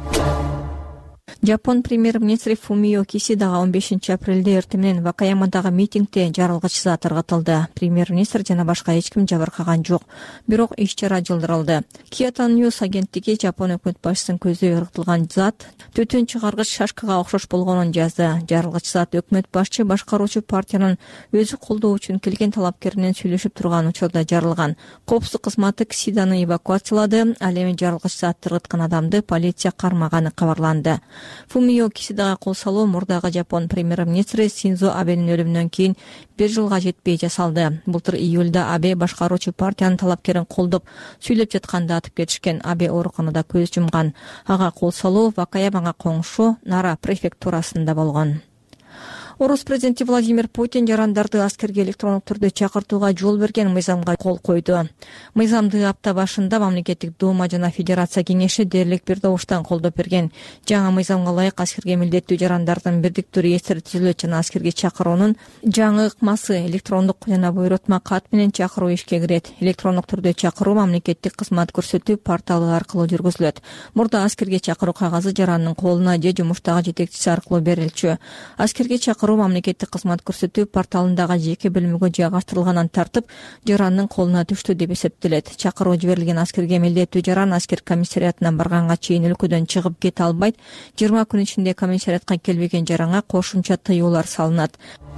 Жапон премьер-министри Фумио Кисидага он бешинчи апрелде эртең менен Вакаямадагы митингде жарылгыч зат таркатылды. Премьер-министр жана башка эч ким жабыркаган жок. Бирок иш-чара жылдырылды. Kyoto News агенттиги Жапон өкмөт башчысынын көзү ыргытылган зат түтүн чыгаргыч шашкага окшош болгонун жазды. Жарылгыч зат өкмөт башчы башкаруучу партиянын өзү колдоо үчүн келген талапкер менен сүйлөшүп турган учурда жарылган. Коопсуздук кызматы Кисиданы эвакуациялады. Ал эми жарылгыч затты ыргыткан адамды полиция кармаганы кабарланды. Фумио Кисидага кол салуу мурдагы Жапон премьер-министри Синдзо Абенин өлүмүнөн кийин бир жылга жетпей жасалды. Былтыр июлда Абе башкаруучу партиянын талапкерин колдоп сүйлөп жатканда атып кетишкен. Абе ооруканада көз жумган. Ага кол салуу Вакаямага коңшу Нара префектурасында болгон. Орус президенти Владимир Путин жарандарды аскерге электрондук түрдө чакыртууга жол берген мыйзамга кол койду. Мыйзамды апта башында Мамлекеттик дума жана Федерация кеңеши дээрлик бир добуштан колдоп берген. Жаңы мыйзамга ылайык аскерге милдеттүү жарандардын бирдиктүү реестри түзүлөт жана аскерге чакыруунун жаңы ыкмасы электрондук жана буйрутма кат менен чакыруу ишке кирет. Электрондук түрдө чакыруу мамлекеттик кызмат көрсөтүү порталы аркылуу жүргүзүлөт. Мурда аскерге чакыруу кагазы жарандын колуна же жумуштагы жетекчиси аркылуу берилчү. Аскерге чакыруу чакыруу мамлекеттик кызмат көрсөтүү порталындагы жеке бөлүмгө жайгаштырылгандан тартып жарандын колуна түштү деп эсептелет. Чакыруу жиберилген аскерге милдеттүү жаран аскер комиссариатына барганга чейин өлкөдөн чыгып кете албайт. жыйырма күн ичинде комиссариатка келбеген жаранга кошумча тыюулар салынат.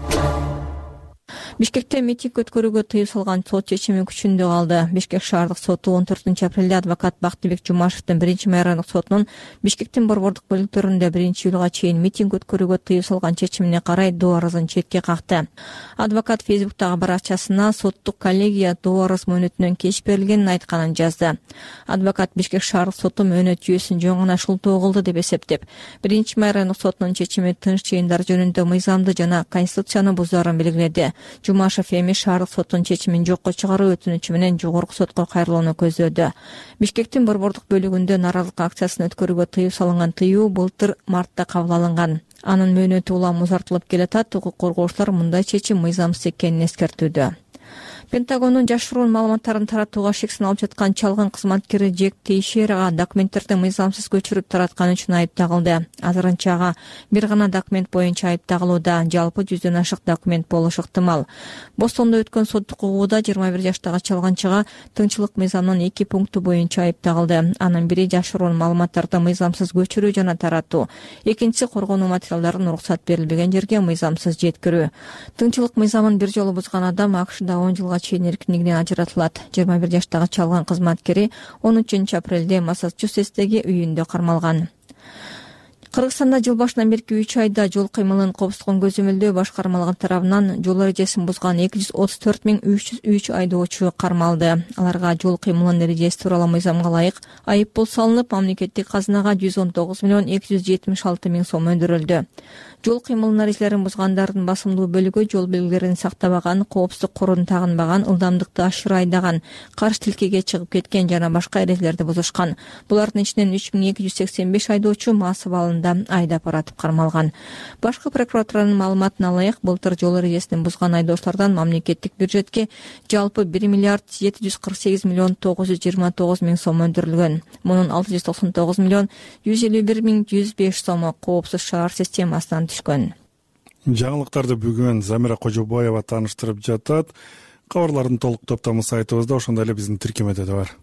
Бишкекте митинг өткөрүүгө тыюу салган сот чечими күчүндө калды. Бишкек шаардык соту он төртүнчү апрелде адвокат Бактыбек Жумашевдин биринчи майрандык сотунун Бишкектин борбордук бөлүктөрүндө биринчи июлга чейин митинг өткөрүүгө тыюу салган чечимине карай доо арызын четке какты. Адвокат Фейсбуктагы баракчасына соттук коллегия доо арыз мөөнөтүнөн кеч берилгенин айтканын жазды. Адвокат Бишкек шаардык соту мөөнөт жүйөсүн жөн гана шултоо кылды деп эсептеп, биринчи майрандык сотунун чечими тынч жыйындар жөнүндө мыйзамды жана конституцияны бузаарын белгиледи. Жумашев эми шаардык соттун чечимин жокко чыгаруу өтүнүчү менен жогорку сотко кайрылууну көздөдү. Бишкектин борбордук бөлүгүндө нааразылык акциясын өткөрүүгө тыюу салынган тыюу былтыр мартта кабыл алынган. Анын мөөнөтү улам узартылып келатат. Укук коргоочулар мындай чечим мыйзамсыз экенин эскертүүдө. Пентагондун жашыруун маалыматтарын таратууга шексин алып жаткан чалгын кызматкери Джек Тейшерага документтерди мыйзамсыз көчүрүп таратканы үчүн айып тагылды. Азырынча ага бир гана документ боюнча айып тагылууда, жалпы жүздөн ашык документ болушу ыктымал. Бостондо өткөн соттук угууда жыйырма бир жаштагы чалганчыга тынччылык мыйзамынын эки пункту боюнча айып тагылды. Анын бири жашыруун маалыматтарды мыйзамсыз көчүрүү жана таратуу, экинчиси коргонуу материалдарын уруксат берилбеген жерге мыйзамсыз жеткирүү. Тынччылык мыйзамын бир жолу бузган адам АКШда он жылга чейин эркиндигинен ажыратылат. жыйырма бир жаштагы чалган кызматкери он үчүнчү апрелде Массачусетстеги үйүндө кармалган. Кыргызстанда жыл башынан берки үч айда жол кыймылын коопсуздугун көзөмөлдөө башкармалыгы тарабынан жол эрежесин бузган эки жүз отуз төрт миң үч жүз үч айдоочу кармалды. Аларга жол кыймылынын эрежеси тууралуу мыйзамга ылайык айып пул салынып, мамлекеттик казынага жүз он тогуз миллион эки жүз жетимиш алты миң сом өндүрүлдү. Жол кыймылынын эрежелерин бузгандардын басымдуу бөлүгү жол белгилерин сактабаган, коопсуздук корун тагынбаган, ылдамдыкты ашыра айдаган, карш тилкеге чыгып кеткен жана башка эрежелерди бузушкан. Булардын ичинен үч миң эки жүз сексен беш айдоочу мас абалында айдап баратып кармалган. Башкы прокуратуранын маалыматына ылайык, былтыр жол эрежесин бузган айдоочулардан мамлекеттик бюджетке жалпы бир миллиард жети жүз кырк сегиз миллион тогуз жүз жыйырма тогуз миң сом өндүрүлгөн. Мунун алты жүз токсон тогуз миллион жүз элүү бир миң жүз беш сому коопсуз шаар системасынан түшкөн. Жаңылыктарды бүгүн Замира Кожобаева тааныштырып жатат. Кабарлардын толук топтому сайтыбызда, ошондой эле биздин тиркемеде да бар.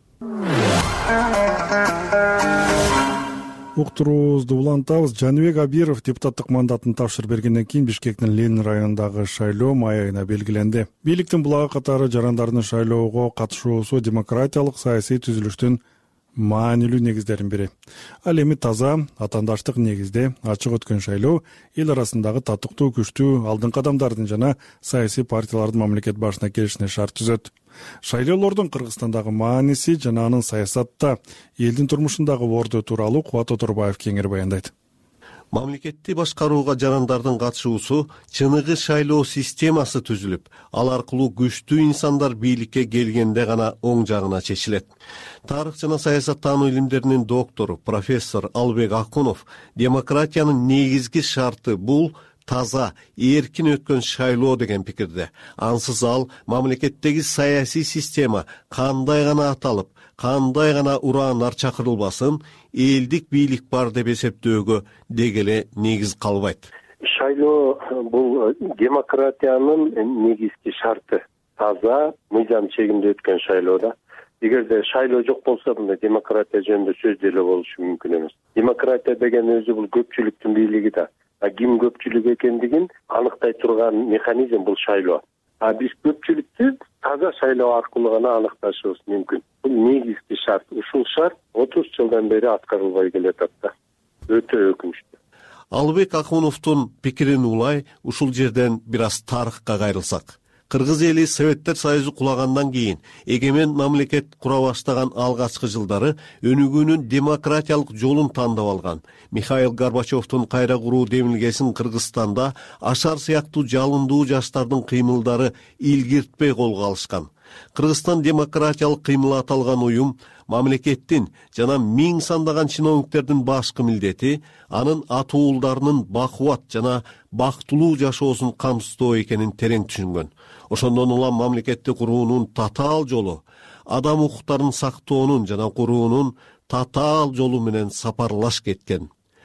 Уктуруубузду улантабыз. Жаныбек Абиров депутаттык мандатын тапшырып бергенден кийин Бишкектин Ленин районундагы шайлоо май айына белгиленди. Бийликтин булагы катары жарандардын шайлоого катышуусу демократиялык саясий түзүлүштүн маанилүү негиздеринин бири. Ал эми таза, атаандаштык негизде ачык өткөн шайлоо эл арасындагы татыктуу, күчтүү алдыңкы адамдардын жана саясий партиялардын мамлекет башына келишине шарт түзөт. Шайлоолордун Кыргызстандагы мааниси жана анын саясатта элдин турмушундагы орду тууралуу Кубат Оторбаев кеңири баяндайт. Мамлекетти башкарууга жарандардын катышуусу чыныгы шайлоо системасы түзүлүп, ал аркылуу күчтүү инсандар бийликке келгенде гана оң жагына чечилет. Тарых жана саясаттануу илимдеринин доктору профессор Албек Акунов демократиянын негизги шарты бул таза, эркин өткөн шайлоо деген пикирде. Ансыз ал мамлекеттеги саясий система кандай гана аталып, кандай гана ураандар чакырылбасын, элдик бийлик бар деп эсептөөгө дегеле негиз калбайт. Шайлоо бул демократиянын негизги шарты. Таза, мыйзам чегинде өткөн шайлоодо. Эгерде шайлоо жок болсо, мындай демократия жөнүндө сөз деле болушу мүмкүн эмес. Демократия деген өзү бул көпчүлүктүн бийлиги да. А ким көпчүлүк экендигин аныктай турган механизм бул шайлоо. А биз көпчүлүктү таза шайлоо аркылуу гана аныкташыбыз мүмкүн. Бул негизги шарт. Ушул шарт отуз жылдан бери аткарылбай келатат да. Өтө өкүнүчтүү. Албек Акуновдун пикирин улай ушул жерден бир аз тарыхка кайрылсак. Кыргыз эли Советтер Союзу кулагандан кийин эгемен мамлекет кура баштаган алгачкы жылдары өнүгүүнүн демократиялык жолун тандап алган. Михаил Горбачевдун кайра куруу демилгесин Кыргызстанда Ашар сыяктуу жалындуу жаштардын кыймылдары илгиртпей колго алышкан. Кыргызстан демократиялык кыймыл аталган уюм мамлекеттин жана миң сандаган чиновниктердин башкы милдети анын атуулдарынын бакубат жана бактылуу жашоосун камсыздоо экенин терең түшүнгөн. Ошондон улам мамлекетти куруунун татаал жолу, адам укуктарын сактоонун жана куруунун татаал жолу менен сапарлаш кеткен.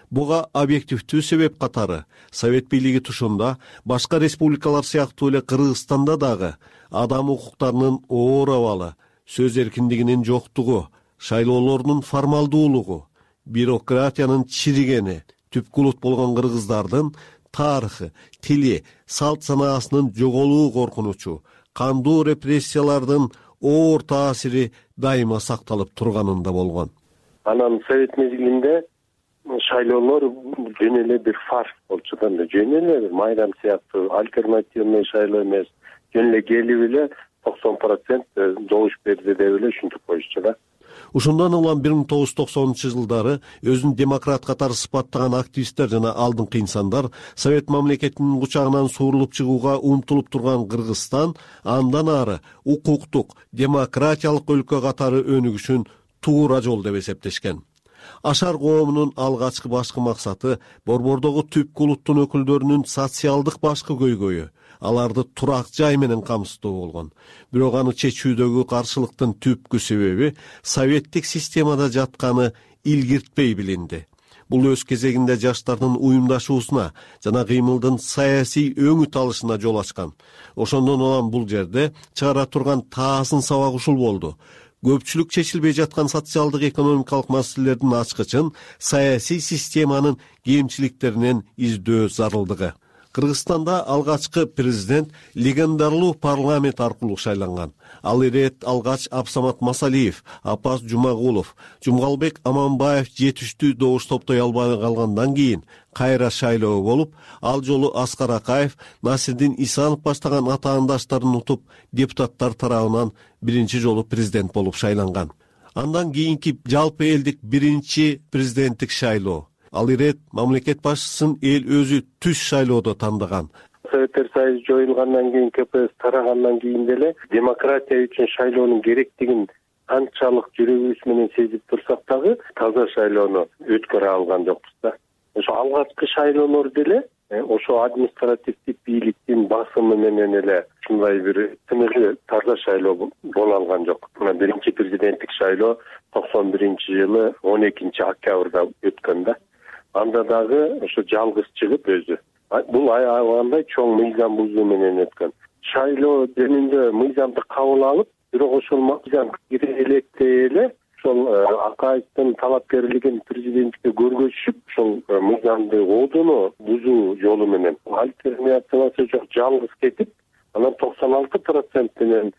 Буга объективдүү себеп катары Совет бийлиги тушунда башка республикалар сыяктуу эле Кыргызстанда дагы адам укуктарынын оор абалы, сөз эркиндигинин жоктугу, шайлоолордун формалдуулугу, бюрократиянын чиригени түпкүлут болгон кыргыздардын тарыхы, тили, салт санаасынын жоголуу коркунучу, кандуу репрессиялардын оор таасири дайыма сакталып турганында болгон. Анан совет мезгилинде шайлоолор жөн эле бир фарс болчу да, жөн эле бир майрам сыяктуу альтернативный шайлоо эмес, жөн эле келип эле токсон процент добуш берди деп эле ушинтип коюшчу да. Ушундан улам бир миң тогуз жүз токсонунчу жылдары өзүн демократ катары сыпаттаган активисттер жана алдыңкы инсандар Совет мамлекетинин кучагынан суурулуп чыгууга умтулуп турган Кыргызстан андан ары укуктук, демократиялык өлкө катары өнүгүшүн туура жол деп эсептешкен. Ашар коомунун алгачкы башкы максаты борбордогу түпкү улуттун өкүлдөрүнүн социалдык башкы көйгөйү, аларды турак жай менен камсыздоо болгон. Бирок аны чечүүдөгү каршылыктын түпкү себеби советтик системада жатканы илгиртпей билинди. Бул өз кезегинде жаштардын уюмдашуусуна жана кыймылдын саясий өңүт алышына жол ачкан. Ошондон улам бул жерде чыгара турган таасын сабак ушул болду. Көпчүлүк чечилбей жаткан социалдык экономикалык маселелердин ачкычын саясий системанын кемчиликтеринен издөө зарылдыгы. Кыргызстанда алгачкы президент легендарлуу парламент аркылуу шайланган. Ал ирет алгач Абсамат Масалиев, Апас Жумагулов, Жумгалбек Аманбаев жетиштүү добуш топтой албай калгандан кийин кайра шайлоо болуп, ал жолу Аскар Акаев, Насирдин Исанов баштаган атаандаштарын утуп, депутаттар тарабынан биринчи жолу президент болуп шайланган. Андан кийинки жалпы элдик биринчи президенттик шайлоо. Ал ирет мамлекет башчысын эл өзү түз шайлоодо тандаган. Советтер Союзу жоюлгандан кийин, КПСС тарагандан кийин деле демократия үчүн шайлоонун керектигин канчалык жүрөгүбүз менен сезип турсак дагы таза шайлоону өткөрө алган жокпуз да. Ошо алгачкы шайлоолор деле ошо административдик бийликтин басымы менен эле ушундай бир сымырлуу таза шайлоо боло алган жок. Мына биринчи президенттик шайлоо токсон биринчи жылы он экинчи октябрда өткөн да. Анда дагы ошо жалгыз чыгып өзү. Бул аябагандай чоң мыйзам бузуу менен өткөн. Шайлоо жөнүндө мыйзамды кабыл алып, бирок ошол мыйзам кире электе эле ошол Акаевдин талапкерлигин президенттикке көргөзүшүп, ошол мыйзамды оодону бузуу жолу менен альтернативасы жок жалгыз кетип, анан токсон алты процент менен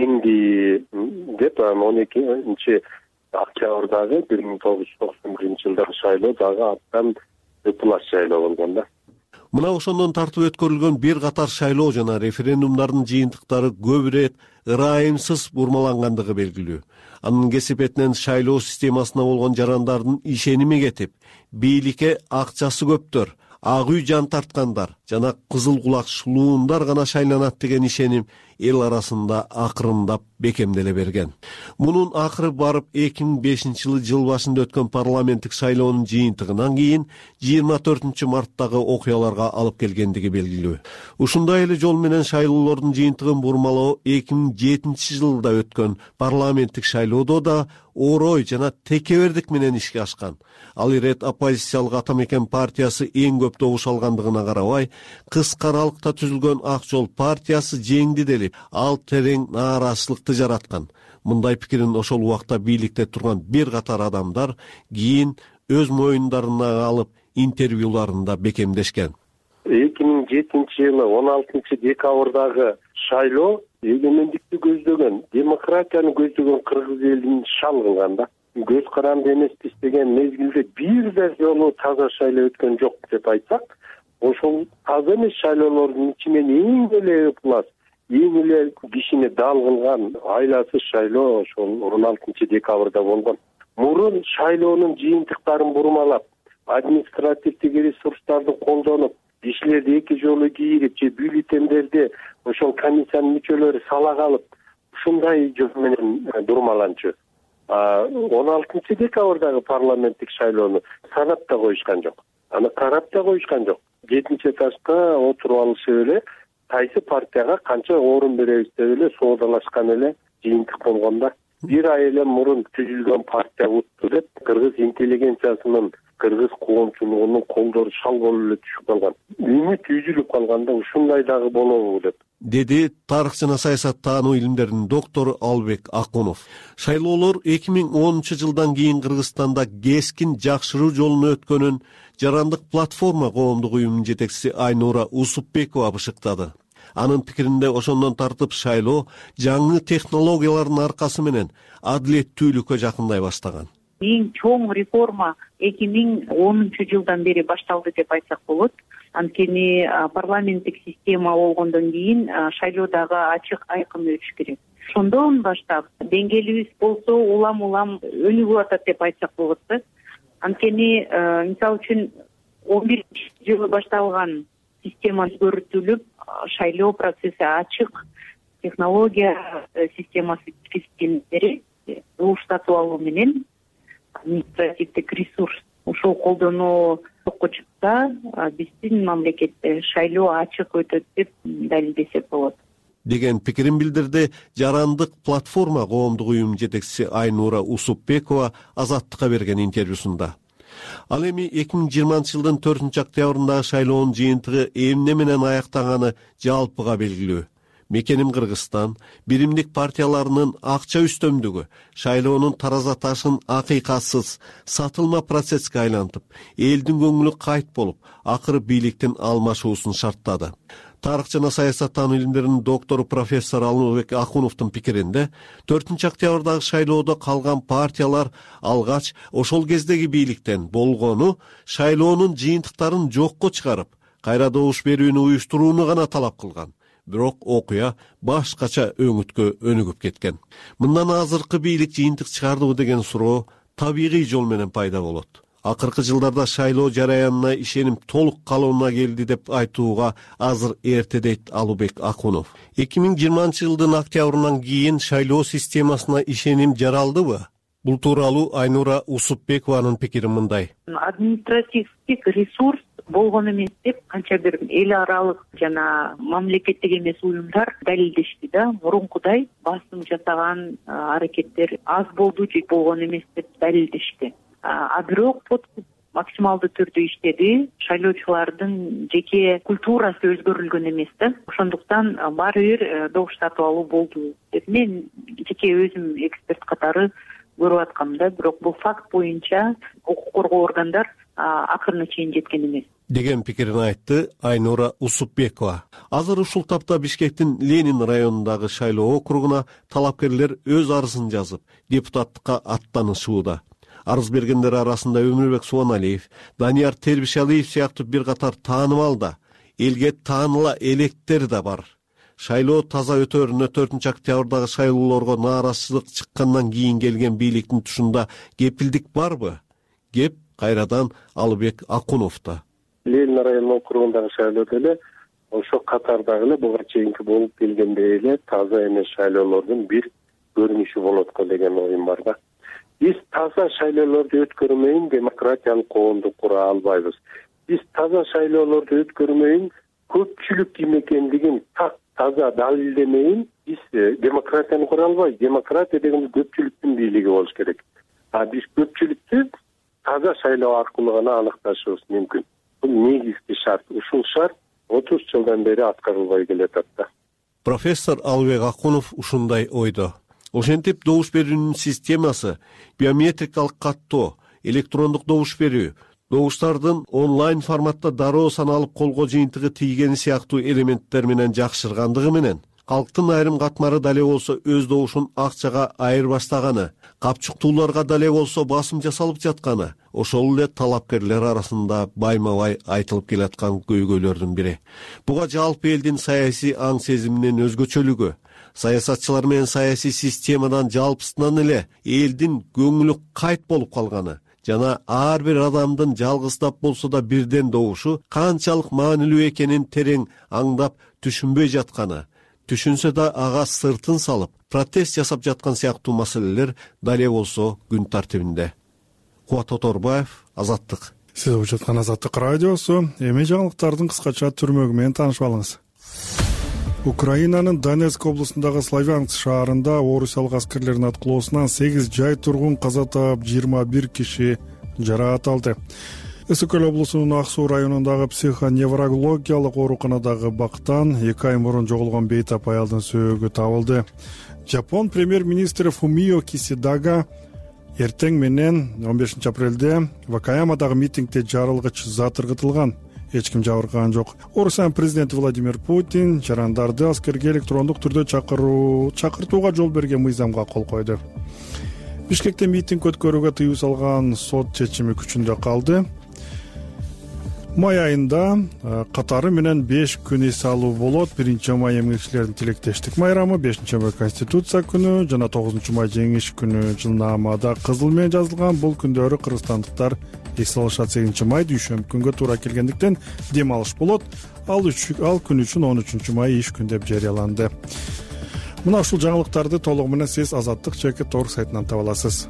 жеңди деп он экинчи октябрдагы бир миң тогуз жүз токсон биринчи жылдагы шайлоо дагы абдан ыплас шайлоо болгон да. Мына ошондон тартып өткөрүлгөн бир катар шайлоо жана референдумдардын жыйынтыктары көп ирет ырайымсыз бурмалангандыгы белгилүү. Анын кесипетинен шайлоо системасына болгон жарандардын ишеними кетип, бийликке акчасы көптөр, ак үй жан тарткандар жана кызыл кулак шулуундар гана шайланат деген ишеним эл арасында акырындап бекемделе берген. Мунун акыры барып эки миң бешинчи жылы жыл башында өткөн парламенттик шайлоонун жыйынтыгынан кийин жыйырма төртүнчү марттагы окуяларга алып келгендиги белгилүү. Ушундай эле жол менен шайлоолордун жыйынтыгын бурмалоо эки миң жетинчи жылда өткөн парламенттик шайлоодо да орой жана текебердик менен ишке ашкан. Ал ирет оппозициялык Ата Мекен партиясы эң көп добуш алгандыгына карабай, кыска аралыкта түзүлгөн Ак жол партиясы жеңди делип, ал терең нааразычылыкты жараткан. Мындай пикирин ошол убакта бийликте турган бир катар адамдар кийин өз моюндарына алып интервьюларында бекемдешкен. эки миң жетинчи жылы он алтынчы декабрдагы шайлоо эгемендикти көздөгөн, демократияны көздөгөн кыргыз элин шал кылган да. Көз каранды эмеспиз деген мезгилде бир да жолу таза шайлоо өткөн жок деп айтсак, ошол таза эмес шайлоолордун ичинен эң эле ыплас, эң эле кишини дал кылган айласыз шайлоо ошол он алтынчы декабрда болгон. Мурун шайлоонун жыйынтыктарын бурмалап, административдик ресурстарды колдонуп, кишилерди эки жолу кийирип же бюллетендерди ошол комиссиянын мүчөлөрү сала калып, ушундай жол менен бурмаланчу. он алтынчы декабрдагы парламенттик шайлоону санап да коюшкан жок. Аны карап да коюшкан жок. Жетинчи этажда отуруп алышып эле кайсы партияга канча орун беребиз деп эле соодалашкан эле жыйынтык болгон да. Бир ай эле мурун түзүлгөн партия утту деп кыргыз интеллигенциясынын кыргыз коомчулугунун колдору шалгоолуп эле түшүп калган. Үмүт үзүлүп калганда ушундай дагы болобу деп деди тарых жана саясат таануу илимдеринин доктору Албек Акунов. Шайлоолор эки миң онунчу жылдан кийин Кыргызстанда кескин жакшыруу жолуна өткөнүн Жарандык платформа коомдук уюмунун жетекчиси Айнура Усупбекова бышыктады. Анын пикиринде ошондон тартып шайлоо жаңы технологиялардын аркасы менен адилеттүүлүккө жакындай баштаган. Эң чоң реформа эки миң онунчу жылдан бери башталды деп айтсак болот. Анткени парламенттик система болгондон кийин шайлоо дагы ачык айкын өтүш керек. Ошондон баштап деңгээлибиз болсо улам улам өнүгүп атат деп айтсак болот да. Анткени мисалы үчүн он биринчи жылы башталган система өзгөртүлүп, шайлоо процесси ачык, технология системасы кескиндери сатып алуу менен административдик ресурс ошол колдонуу жокко чыкса, биздин мамлекетте шайлоо ачык өтөт деп далилдесек болот деген пикирин билдирди Жарандык платформа коомдук уюмунун жетекчиси Айнура Усупбекова Азаттыкка берген интервьюсунда. Ал эми эки миң жыйырманчы жылдын төртүнчү октябрындагы шайлоонун жыйынтыгы эмне менен аяктаганы жалпыга белгилүү. Мекеним Кыргызстан, биримдик партияларынын акча үстөмдүгү шайлоонун тараза ташын акыйкатсыз сатылма процесске айлантып, элдин көңүлү кайт болуп, акыры бийликтин алмашуусун шарттады. Тарых жана саясат таануу илимдеринин доктору профессор Албек Акуновдун пикиринде, төртүнчү октябрдагы шайлоодо калган партиялар алгач ошол кездеги бийликтен болгону шайлоонун жыйынтыктарын жокко чыгарып, кайра добуш берүүнү уюштурууну гана талап кылган. Бирок окуя башкача өңүткө өнүгүп кеткен. Мындан азыркы бийлик жыйынтык чыгардыбы деген суроо табигый жол менен пайда болот. Акыркы жылдарда шайлоо жараянына ишеним толук калууна келди деп айтууга азыр эрте, дейт Албек Акунов. эки миң жыйырманчы жылдын октябрынан кийин шайлоо системасына ишеним жаралдыбы? Бул тууралуу Айнура Усупбекованын пикири мындай. Административдик ресурс болгон эмес деп канча бир эл аралык жана мамлекеттик эмес уюмдар далилдешти да. Мурункудай басым жасаган аракеттер аз болду же болгон эмес деп далилдешти. А бирок подкуп максималдуу түрдө иштеди. Шайлоочулардын жеке культурасы өзгөрүлгөн эмес да. Ошондуктан баары бир добуш сатып алуу болду деп мен жеке өзүм эксперт катары көрүп аткам да. Бирок бул факт боюнча укук коргоо органдар акырына чейин жеткен эмес деген пикирин айтты Айнура Усупбекова. Азыр ушул тапта Бишкектин Ленин районундагы шайлоо округуна талапкерлер өз арызын жазып, депутаттыкка аттанышууда. Арыз бергендер арасында Өмүрбек Суаналиев, Данияр Тербишалиев сыяктуу бир катар таанымал да, элге тааныла электер да бар. Шайлоо таза өтөрүнө төртүнчү октябрдагы шайлоолорго нааразычылык чыккандан кийин келген бийликтин тушунда кепилдик барбы? Кеп кайрадан Албек Акуновдо. Ленин районунун округундагы шайлоо деле ошо катардагы эле буга чейинки болуп келгендей эле таза эмес шайлоолордун бир көрүнүшү болот го деген оюм бар да. Биз таза шайлоолорду өткөрмөйүн демократиялык коомду кура албайбыз. Биз таза шайлоолорду өткөрмөйүн көпчүлүк ким экендигин так таза далилдемейин биз демократияны кура албайбыз. Демократия деген көпчүлүктүн бийлиги болуш керек. А биз көпчүлүктү таза шайлоо аркылуу гана аныкташыбыз мүмкүн. Бул негизги шарт. Ушул шарт отуз жылдан бери аткарылбай келатат да. Профессор Албек Акунов ушундай ойдо. Ошентип добуш берүүнүн системасы, биометрикалык каттоо, электрондук добуш берүү, добуштардын онлайн форматта дароо саналып колго жыйынтыгы тийгени сыяктуу элементтер менен жакшыргандыгы менен, калктын айрым катмары дале болсо өз добушун акчага айырбастаганы, капчыктууларга дале болсо басым жасалып жатканы, ошол эле талапкерлер арасында байма-бай айтылып келаткан көйгөйлөрдүн бири. Буга жалпы элдин саясий аң сезиминин өзгөчөлүгү, саясатчылар менен саясий системадан жалпысынан эле элдин көңүлү кайт болуп калганы жана ар бир адамдын жалгыздап болсо да бирден добушу канчалык маанилүү экенин терең аңдап түшүнбөй жатканы, түшүнсө да ага сыртын салып, протест жасап жаткан сыяктуу маселелер дале болсо күн тартибинде. Кубат Оторбаев, Азаттык. Сиз угуп жаткан Азаттык радиосу. Эми жаңылыктардын кыскача түрмөгү менен таанышып алыңыз. Украинанын Донецк облусундагы Славянск шаарында орусиялык аскерлердин аткылоосунан сегиз жай тургун каза таап, жыйырма бир киши жаракат алды. Ысык көл облусунун Ак Суу районундагы психоневрологиялык ооруканадагы бактан эки ай мурун жоголгон бейтап аялдын сөөгү табылды. Жапон премьер-министри Фумио Кисидага эртең менен он бешинчи апрелде Вакаямадагы митингде жарылгыч зат ыргытылган. Эч ким жабыркаган жок. Орусиянын президенти Владимир Путин жарандарды аскерге электрондук түрдө чакыруу чакыртууга жол берген мыйзамга кол койду. Бишкекте митинг өткөрүүгө тыюу салган сот чечими күчүндө калды. Май айында катары менен беш күн эс алуу болот. Биринчи май эмгекчилердин тилектештик майрамы, бешинчи май Конституция күнү жана тогузунчу май жеңиш күнү жылнаамада кызыл менен жазылган. Бул күндөрү кыргызстандыктар эс алышат. сегизинчи май дүйшөмбү күнгө туура келгендиктен дем алыш болот. Ал ал күн үчүн он үчүнчү май иш күн деп жарыяланды. Мына ушул жаңылыктарды толугу менен сиз Азаттык чекит орг сайтынан таба аласыз.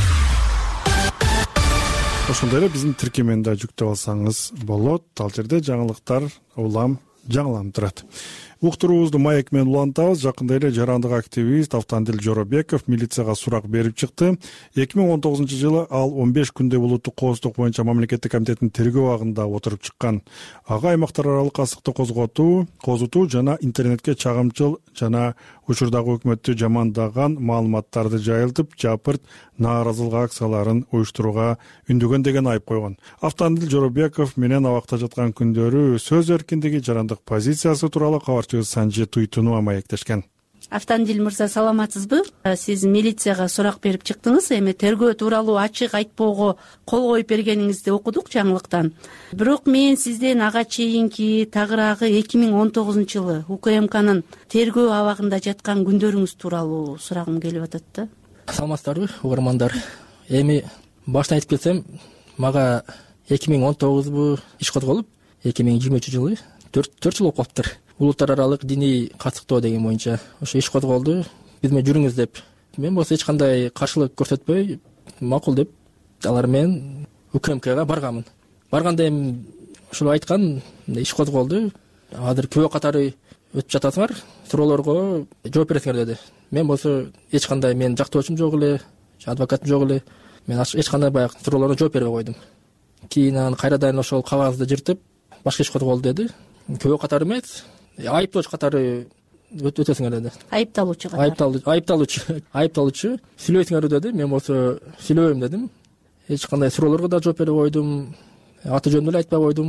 Ошондой эле биздин тиркемени да жүктөп алсаңыз болот. Ал жерде жаңылыктар улам жаңыланып турат. Уктуруубузду маек менен улантабыз. Жакында эле жарандык активист Автандил Жоробеков милицияга сурак берип чыкты. эки миң он тогузунчу жылы ал он беш күндөй улуттук коопсуздук боюнча мамлекеттик комитеттин тергөө абагында отуруп чыккан. Ага аймактар аралык астыкты козготуу, козутуу жана интернетке чагымчыл жана учурдагы өкмөттү жамандаган маалыматтарды жайылтып, жапырт нааразылык акцияларын уюштурууга үндөгөн деген айып койгон. Автандил Жоробеков менен абакта жаткан күндөрү сөз эркиндиги, жарандык позициясы тууралуу кабарчыбыз Санжи Туйтунова маектешкен. Автандил мырза, саламатсызбы? Сиз милицияга сурак берип чыктыңыз. Эми тергөө тууралуу ачык айтпоого кол коюп бергениңизди окудук жаңылыктан. Бирок мен сизден ага чейинки тагыраагы эки миң он тогузунчу жылы УКМКнын тергөө абагында жаткан күндөрүңүз тууралуу сурагым келип атат да. Саламатсыздарбы, угармандар? Эми башта айтып кетсем, мага эки миң он тогузбу иш козголуп, эки миң жыйырманчы жылы төрт жыл болуп калыптыр. Улуттар аралык диний катыктоо деген боюнча ошо иш козголду. Биз менен жүрүңүз деп. Мен болсо эч кандай каршылык көрсөтпөй, макул деп алар менен УКМКга барганмын. Барганда эми ушул айткан иш козголду. Азыр күбө катары өтүп жатасыңар, суроолорго жооп бересиңер деди. Мен болсо эч кандай менин жактоочум жок эле, адвокатым жок эле. Мен эч кандай баягы суроолорго жооп бербей койдум. Кийин анан кайрадан ошол кагазды жыртып, башка иш козголду деди. Күбө катары эмес, айыптоочу катары өтөсүңөр деди. Айыпталуучу катары. Айыпталуучу, айыпталуучу, айыпталуучу сүйлөйсүңөр деди. Мен болсо сүйлөбөйм дедим. Эч кандай суроолорго да жооп бербей койдум. Аты жөнүн эле айтпай койдум.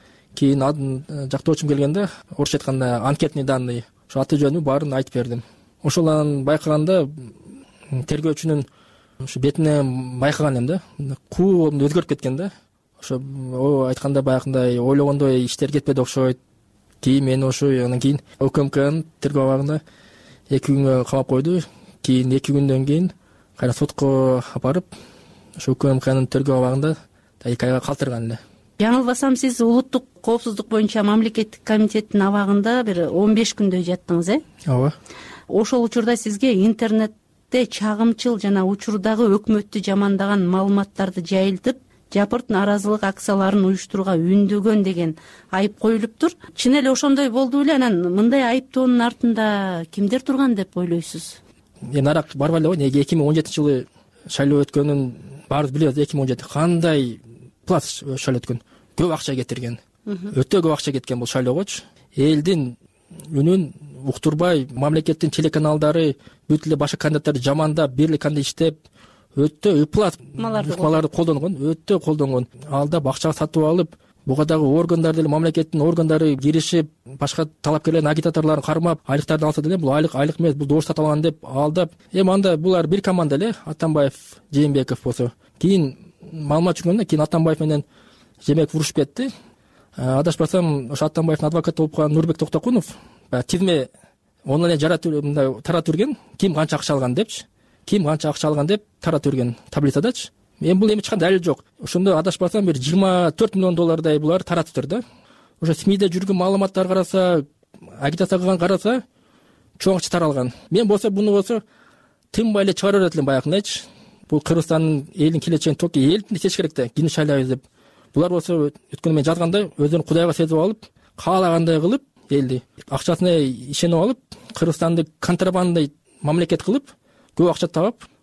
Кийин жактоочум келгенде, орусча айтканда анкетный данные, ошо аты жөнү баарын айтып бердим. Ошол анан байкаганда тергөөчүнүн ошо бетинен байкаган элем да. Куу өзгөрүп кеткен да. Ошо айтканда баягындай ойлогондой иштер кетпеди окшойт. Кийин мени ошо анан кийин УКМКнын тергөө абагында эки күнгө камап койду. Кийин эки күндөн кийин кайра сотко апарып, ошо УКМКнын тергөө абагында эки айга калтырган эле. Жаңылбасам, сиз улуттук коопсуздук боюнча мамлекеттик комитеттин абагында бир он беш күндөй жаттыңыз, э? Ооба. Ошол учурда сизге интернетте чагымчыл жана учурдагы өкмөттү жамандаган маалыматтарды жайылтып, жапырт нааразылык акцияларын уюштурууга үндөгөн деген айып коюлуптур. Чын эле ошондой болду беле? Анан мындай айыптоонун артында кимдер турган деп ойлойсуз? Эми арак барбай эле ой, эки миң он жетинчи жылы шайлоо өткөнүн баарыбыз билебиз. эки миң он жети кандай плат шайлоо өткөн, көп акча кетирген. Өтө көп акча кеткен бул шайлоогочу. Элдин үнүн уктурбай, мамлекеттин телеканалдары бүт эле башка кандидаттарды жамандап, бирлик кандай иштеп, өтө ыплат ыкмаларды колдонгон, өтө колдонгон. Алдап акча сатып алып, буга дагы органдар деле, мамлекеттин органдары киришип, башка талапкерлердин, агитаторлорун кармап, айлыктарды алса деле, бул айлык айлык эмес, бул добуш сатып алган деп алдап. Эми анда булар бир команда эле, Атамбаев, Жээнбеков болсо. Кийин маалымат жүргөндө кийин Атамбаев менен Жээнбеков урушуп кетти. Адашпасам, ошо Атамбаевдин адвокаты болуп калган Нурбек Токтокунов тизме ону эле жаратып мындай таратып жүргөн, ким канча акча алган депчи. Ким канча акча алган деп таратып жүргөн таблицадачы. Эми бул эми эч кандай далил жок. Ошондо адашпасам бир жыйырма төрт миллион доллардай булар таратыптыр да. Ошо СМИде жүргөн маалыматтар караса, агитация кылган караса, чоң акча таралган. Мен болсо буну болсо тынбай эле чыгара берет элем баягындайчы. Бул Кыргызстандын элдин келечегин токи элдин сеч керек да, кийин шайлайбыз деп. Булар болсо өткөн мен жазганда өздөрүн кудайга сезип алып, каалагандай кылып, элди акчасына ишенип алып, Кыргызстанды контрабанда мамлекет кылып, көп акча табып,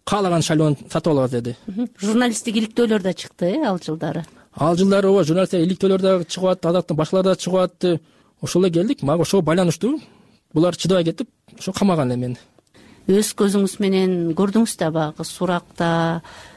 каалаган шайлоону сатып алабыз деди. Журналисттик иликтөөлөр да чыкты э ал жылдары. Ал жылдары ооба журналисттик иликтөөлөр да чыгып атты, адактын башкалар да чыгып атты. Ошол эле келдик, мага ошого байланыштуу булар чыдабай кетип, ошо камаган эми. Өз көзүңүз менен көрдүңүз да баягы суракта,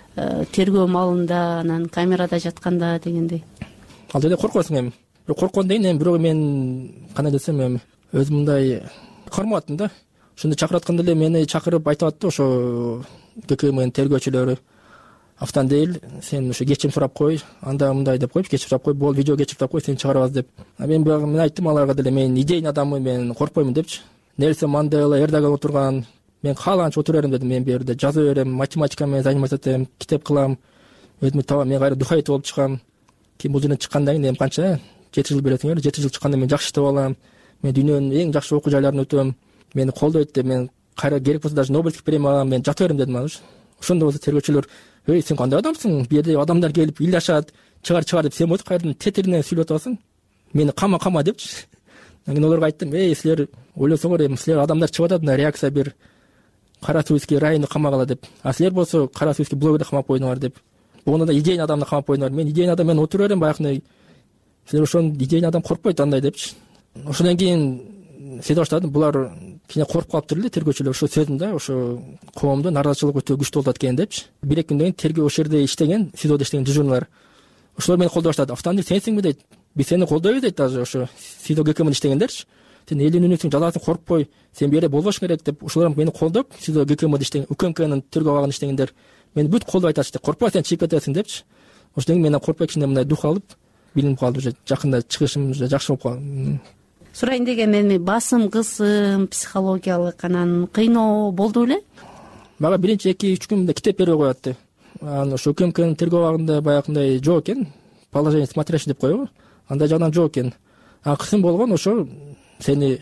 тергөө маалында, анан камерада жатканда дегендей. Ал жерде коркосуң эми. Бирок корккон дейин эми бирок мен кандай десем эми өзүм мындай кармап аттым да. Ошондо чакырып атканда эле мени чакырып айтып атты ошо ГКМнин тергөөчүлөрү. Автандел, сен ошо кечирим сурап кой, анда мындай деп коюп, кечирип сурап кой, бул видео кечирип сурап кой, сени чыгарабыз деп. А мен баягы мен айттым аларга деле, мен идейный адаммын, мен коркпоймун депчи. Нельсон Мандела, Эрдоган отурган, мен каалаганча отура берем дедим. Мен бу жерде жаза берем, математика менен заниматься этем, китеп кылам, өзүмдү табам, мен кайра духовец болуп чыгам. Кийин бул жерден чыккандан кийин эми канча жети жыл бересиңер, жети жыл чыкканда мен жакшы иштеп алам, мен дүйнөнүн эң жакшы окуу жайларын өтөм, мени колдойт деп, мен кайра керек болсо даже Нобелевский премия алам, мен жата берем дедим. Ошондо болсо тергөөчүлөр: "Эй, сен кандай адамсың? Бу жерде адамдар келип ыйлашат, чыгар чыгар деп, сен болсо кайрадан тетиринен сүйлөп атасың. Мени кама кама депчи." Мен олорго айттым: "Эй, силер ойлосоңор, эми силер адамдар чыгып атат, мына реакция бир, Карасуйский районду камагыла деп. А силер болсо Карасуйский блогерди камап койдуңар деп. Буну да идейный адамды камап койдуңар. Мен идейный адам, мен отура берем баягындай. Силер ошон идейный адам коркпойт андай депчи." Ошондон кийин сезе баштадым, булар кийин коркуп калыптыр эле тергөөчүлөр. Ошо сөзүм да, ошо коомдо нааразычылык өтө күчтүү болуп аткан депчи. бир эки күндөн кийин тергөө ошол жерде иштеген, СИЗОдо иштеген дежурныйлар ошолор мени колдой баштады. "Автандил, сенсиңби?" дейт. "Биз сени колдойбуз" дейт, даже ошо СИЗО ГКМде иштегендерчи. "Сен элдин үнүсүң, жазасын, коркпой, сен бу жерде болбош керек" деп, ошолор мени колдоп, СИЗО ГКМде иштеген, УКМКнын тергөө абагында иштегендер мени бүт колдоп айтышты. "Коркпа, сен чыгып кетесиң" депчи. Ошондон кийин мен коркпой кичине мындай дух алып, билинип калды, уже жакында чыгышым уже жакшы болуп калды. Сурайын дегем, эми басым, кысым, психологиялык анан кыйноо болду беле? Мага биринчи эки үч күн китеп бербей коет. Анан ошо УКМКнын тергөө абагында баягындай жок экен, положение смотрящий деп коебу, андай жагынан жок экен. А кысым болгон ошо сени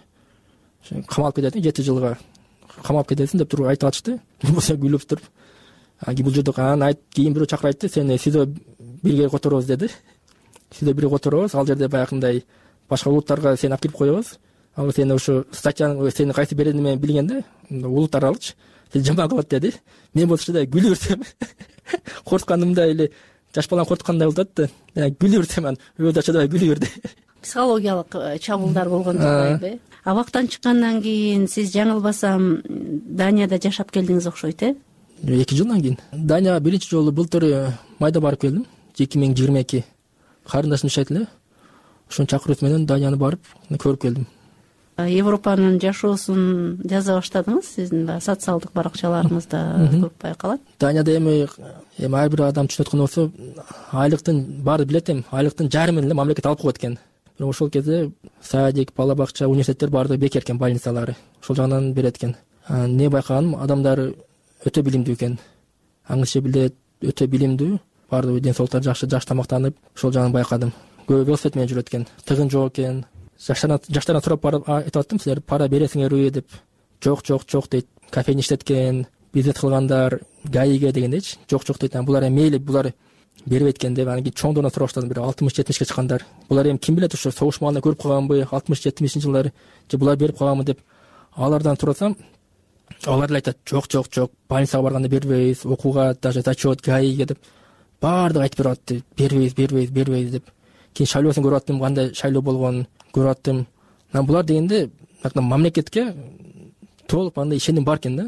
камалып кетесиң, жети жылга камалып кетесиң деп туруп айтып атышты. Болсо күлүп туруп. А бул жерде анан айт, кийин бирөө чакырып айтты, сени СИЗО бирге которобуз деди. СИЗО бирге которобуз, ал жерде баягындай башка улуттарга сени алып кирип коебуз. Ал сени ошо статьяны сени кайсы берени менен билген да, улут аралыкчы. Сени жаман кылат деди. Мен болсо да күлүп берсем, коркканымда эле жаш баланы коркуткандай болуп атты. Күлүп берсем, анан өзү чыдабай күлүп берди. Психологиялык чабуулдар болгон жагдайбы? Абактан чыккандан кийин сиз жаңылбасам Данияда жашап келдиңиз окшойт э? эки жылдан кийин. Данияга биринчи жолу былтыр майда барып келдим, эки миң жыйырма эки. Карындашым жашайт эле. Ошонун чакыруусу менен Данияны барып көрүп келдим. Европанын жашоосун жаза баштадыңыз, сиздин да социалдык баракчаларыңызда көп байкалат. Данияда эми эми ар бир адам түшүнүп аткан болсо, айлыктын баары билет эми, айлыктын жарымын эле мамлекет алып коет экен. Бирок ошол кезде садик, бала бакча, университеттер баардыгы бекер экен, больницалары. Ошол жагынан берет экен. Не байкаганым, адамдар өтө билимдүү экен. Аңчы билет, өтө билимдүү, баардыгы ден соолуктары жакшы, жакшы тамактанып, ошол жагын байкадым. Көбү велосипед менен жүрөт экен. Тыгын жок экен. Жаштардан жаштардан сурап барып айтып аттым, силер пара бересиңерби деп. Жок, жок, жок дейт. Кафени иштеткен, бизнес кылгандар, гаиге дегендейчи. Жок, жок дейт. Булар эми мейли, булар бербейт экен деп, анан кийин чоңдорунан сурап баштадым, бир алтымыш жетимишке чыккандар. Булар эми ким билет, ошо согуш маалында көрүп калганбы, алтымыш жетимишинчи жылдары, же булар берип калганбы деп алардан сурасам, алар эле айтат: "Жок, жок, жок, больницага барганда бербейбиз, окууга даже зачет, гаиге" деп баардыгы айтып берип атты. Бербейбиз, бербейбиз, бербейбиз деп. Кийин шайлоосун көрүп аттым, кандай шайлоо болгонун көрүп аттым. Анан булар дегенде мамлекетке толук андай ишеним бар экен да.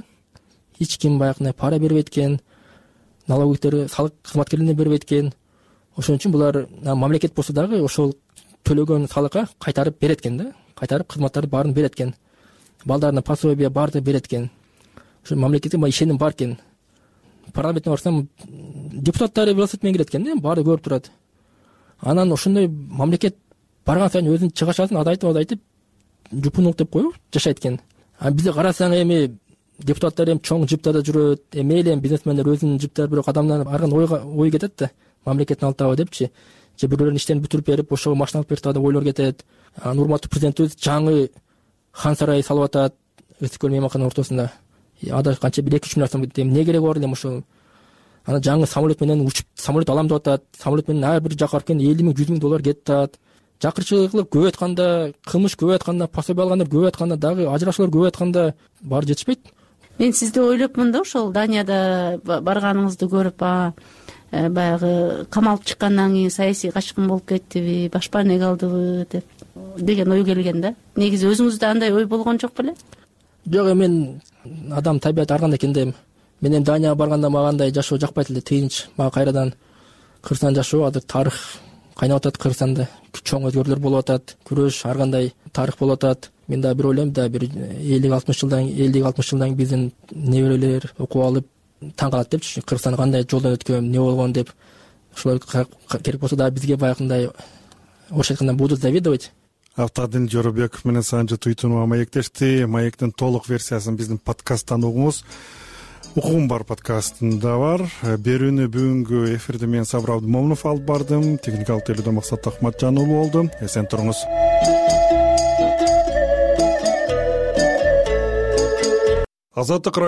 Эч ким баягындай пара бербейт экен, налоговиктер, салык кызматкерлерине бербейт экен. Ошон үчүн булар мамлекет болсо дагы ошол төлөгөн салыкка кайтарып берет экен да. Кайтарып кызматтарды баарын берет экен. Балдарына пособие баарды берет экен. Ошо мамлекетке ишеним бар экен. Парламентке барсам, депутаттары велосипед менен кирет экен да, баары көрүп турат. Анан ошондой мамлекет барган сайын өзүн чыгашасын ада айтып, ада айтып, жупунук деп коюп жашайт экен. А бизде карасаң эми депутаттар эми чоң жыптарда жүрөт, эми мейли эми бизнесмендер өзүнүн жыптары, бирок адамдар арган ойга ой кетет да, мамлекеттин алтабы депчи. Же бирөөлөрдүн иштерин бүтүрүп берип, ошого машина алып берип деп ойлор кетет. Анан урматтуу президентибиз жаңы хан сарай салып атат, Ысык-көл мейманкананын ортосунда. Ада канча бир эки үч миллион сом кетти. Эмне кереги бар эле ошол? Анан жаңы самолет менен учуп, самолет алам деп атат. Самолет менен ар бир жака барып келген элүү миң, жүз миң доллар кетип атат. Жакырчылык көбөйүп атканда, кылмыш көбөйүп атканда, пособие алгандар көбөйүп атканда, дагы ажырашуулар көбөйүп атканда баары жетишпейт. мен сизди ойлопмун да, ошол Данияда барганыңызды көрүп, а баягы камалып чыккандан кийин саясий качкын болуп кеттиби, башпана эге алдыбы деп деген ой келген да. Негизи өзүңүздө андай ой болгон жок беле? Жок, мен адам табият ар кандай экен дейм. Мен эми Данияга барганда мага андай жашоо жакпайт эле, тынч. Мага кайрадан Кыргызстан жашоо, азыр тарых кайнап атат Кыргызстанда. Чоң өзгөрүүлөр болуп атат, күрөш, ар кандай тарых болуп атат. Мен да бир ойлойм да, бир элүү алтымыш жылдан элүү алтымыш жылдан биздин неберелер окуп алып таң калат депчи, Кыргызстан кандай жолдон өткөн, эмне болгон деп. Ошолор керек болсо да бизге баягындай орусча айтканда будут завидовать. Автодил Жоробеков менен Санжы Туйтунова маектешти. Маектин толук версиясын биздин подкасттан угуңуз. Укугум бар подкастында бар. Берүүнү бүгүнкү эфирде мен Сабыр Абдымомунов алып бардым. Техникалык тейлөөдө Максат Акматжан уулу болду. Эсен туруңуз. Азаттык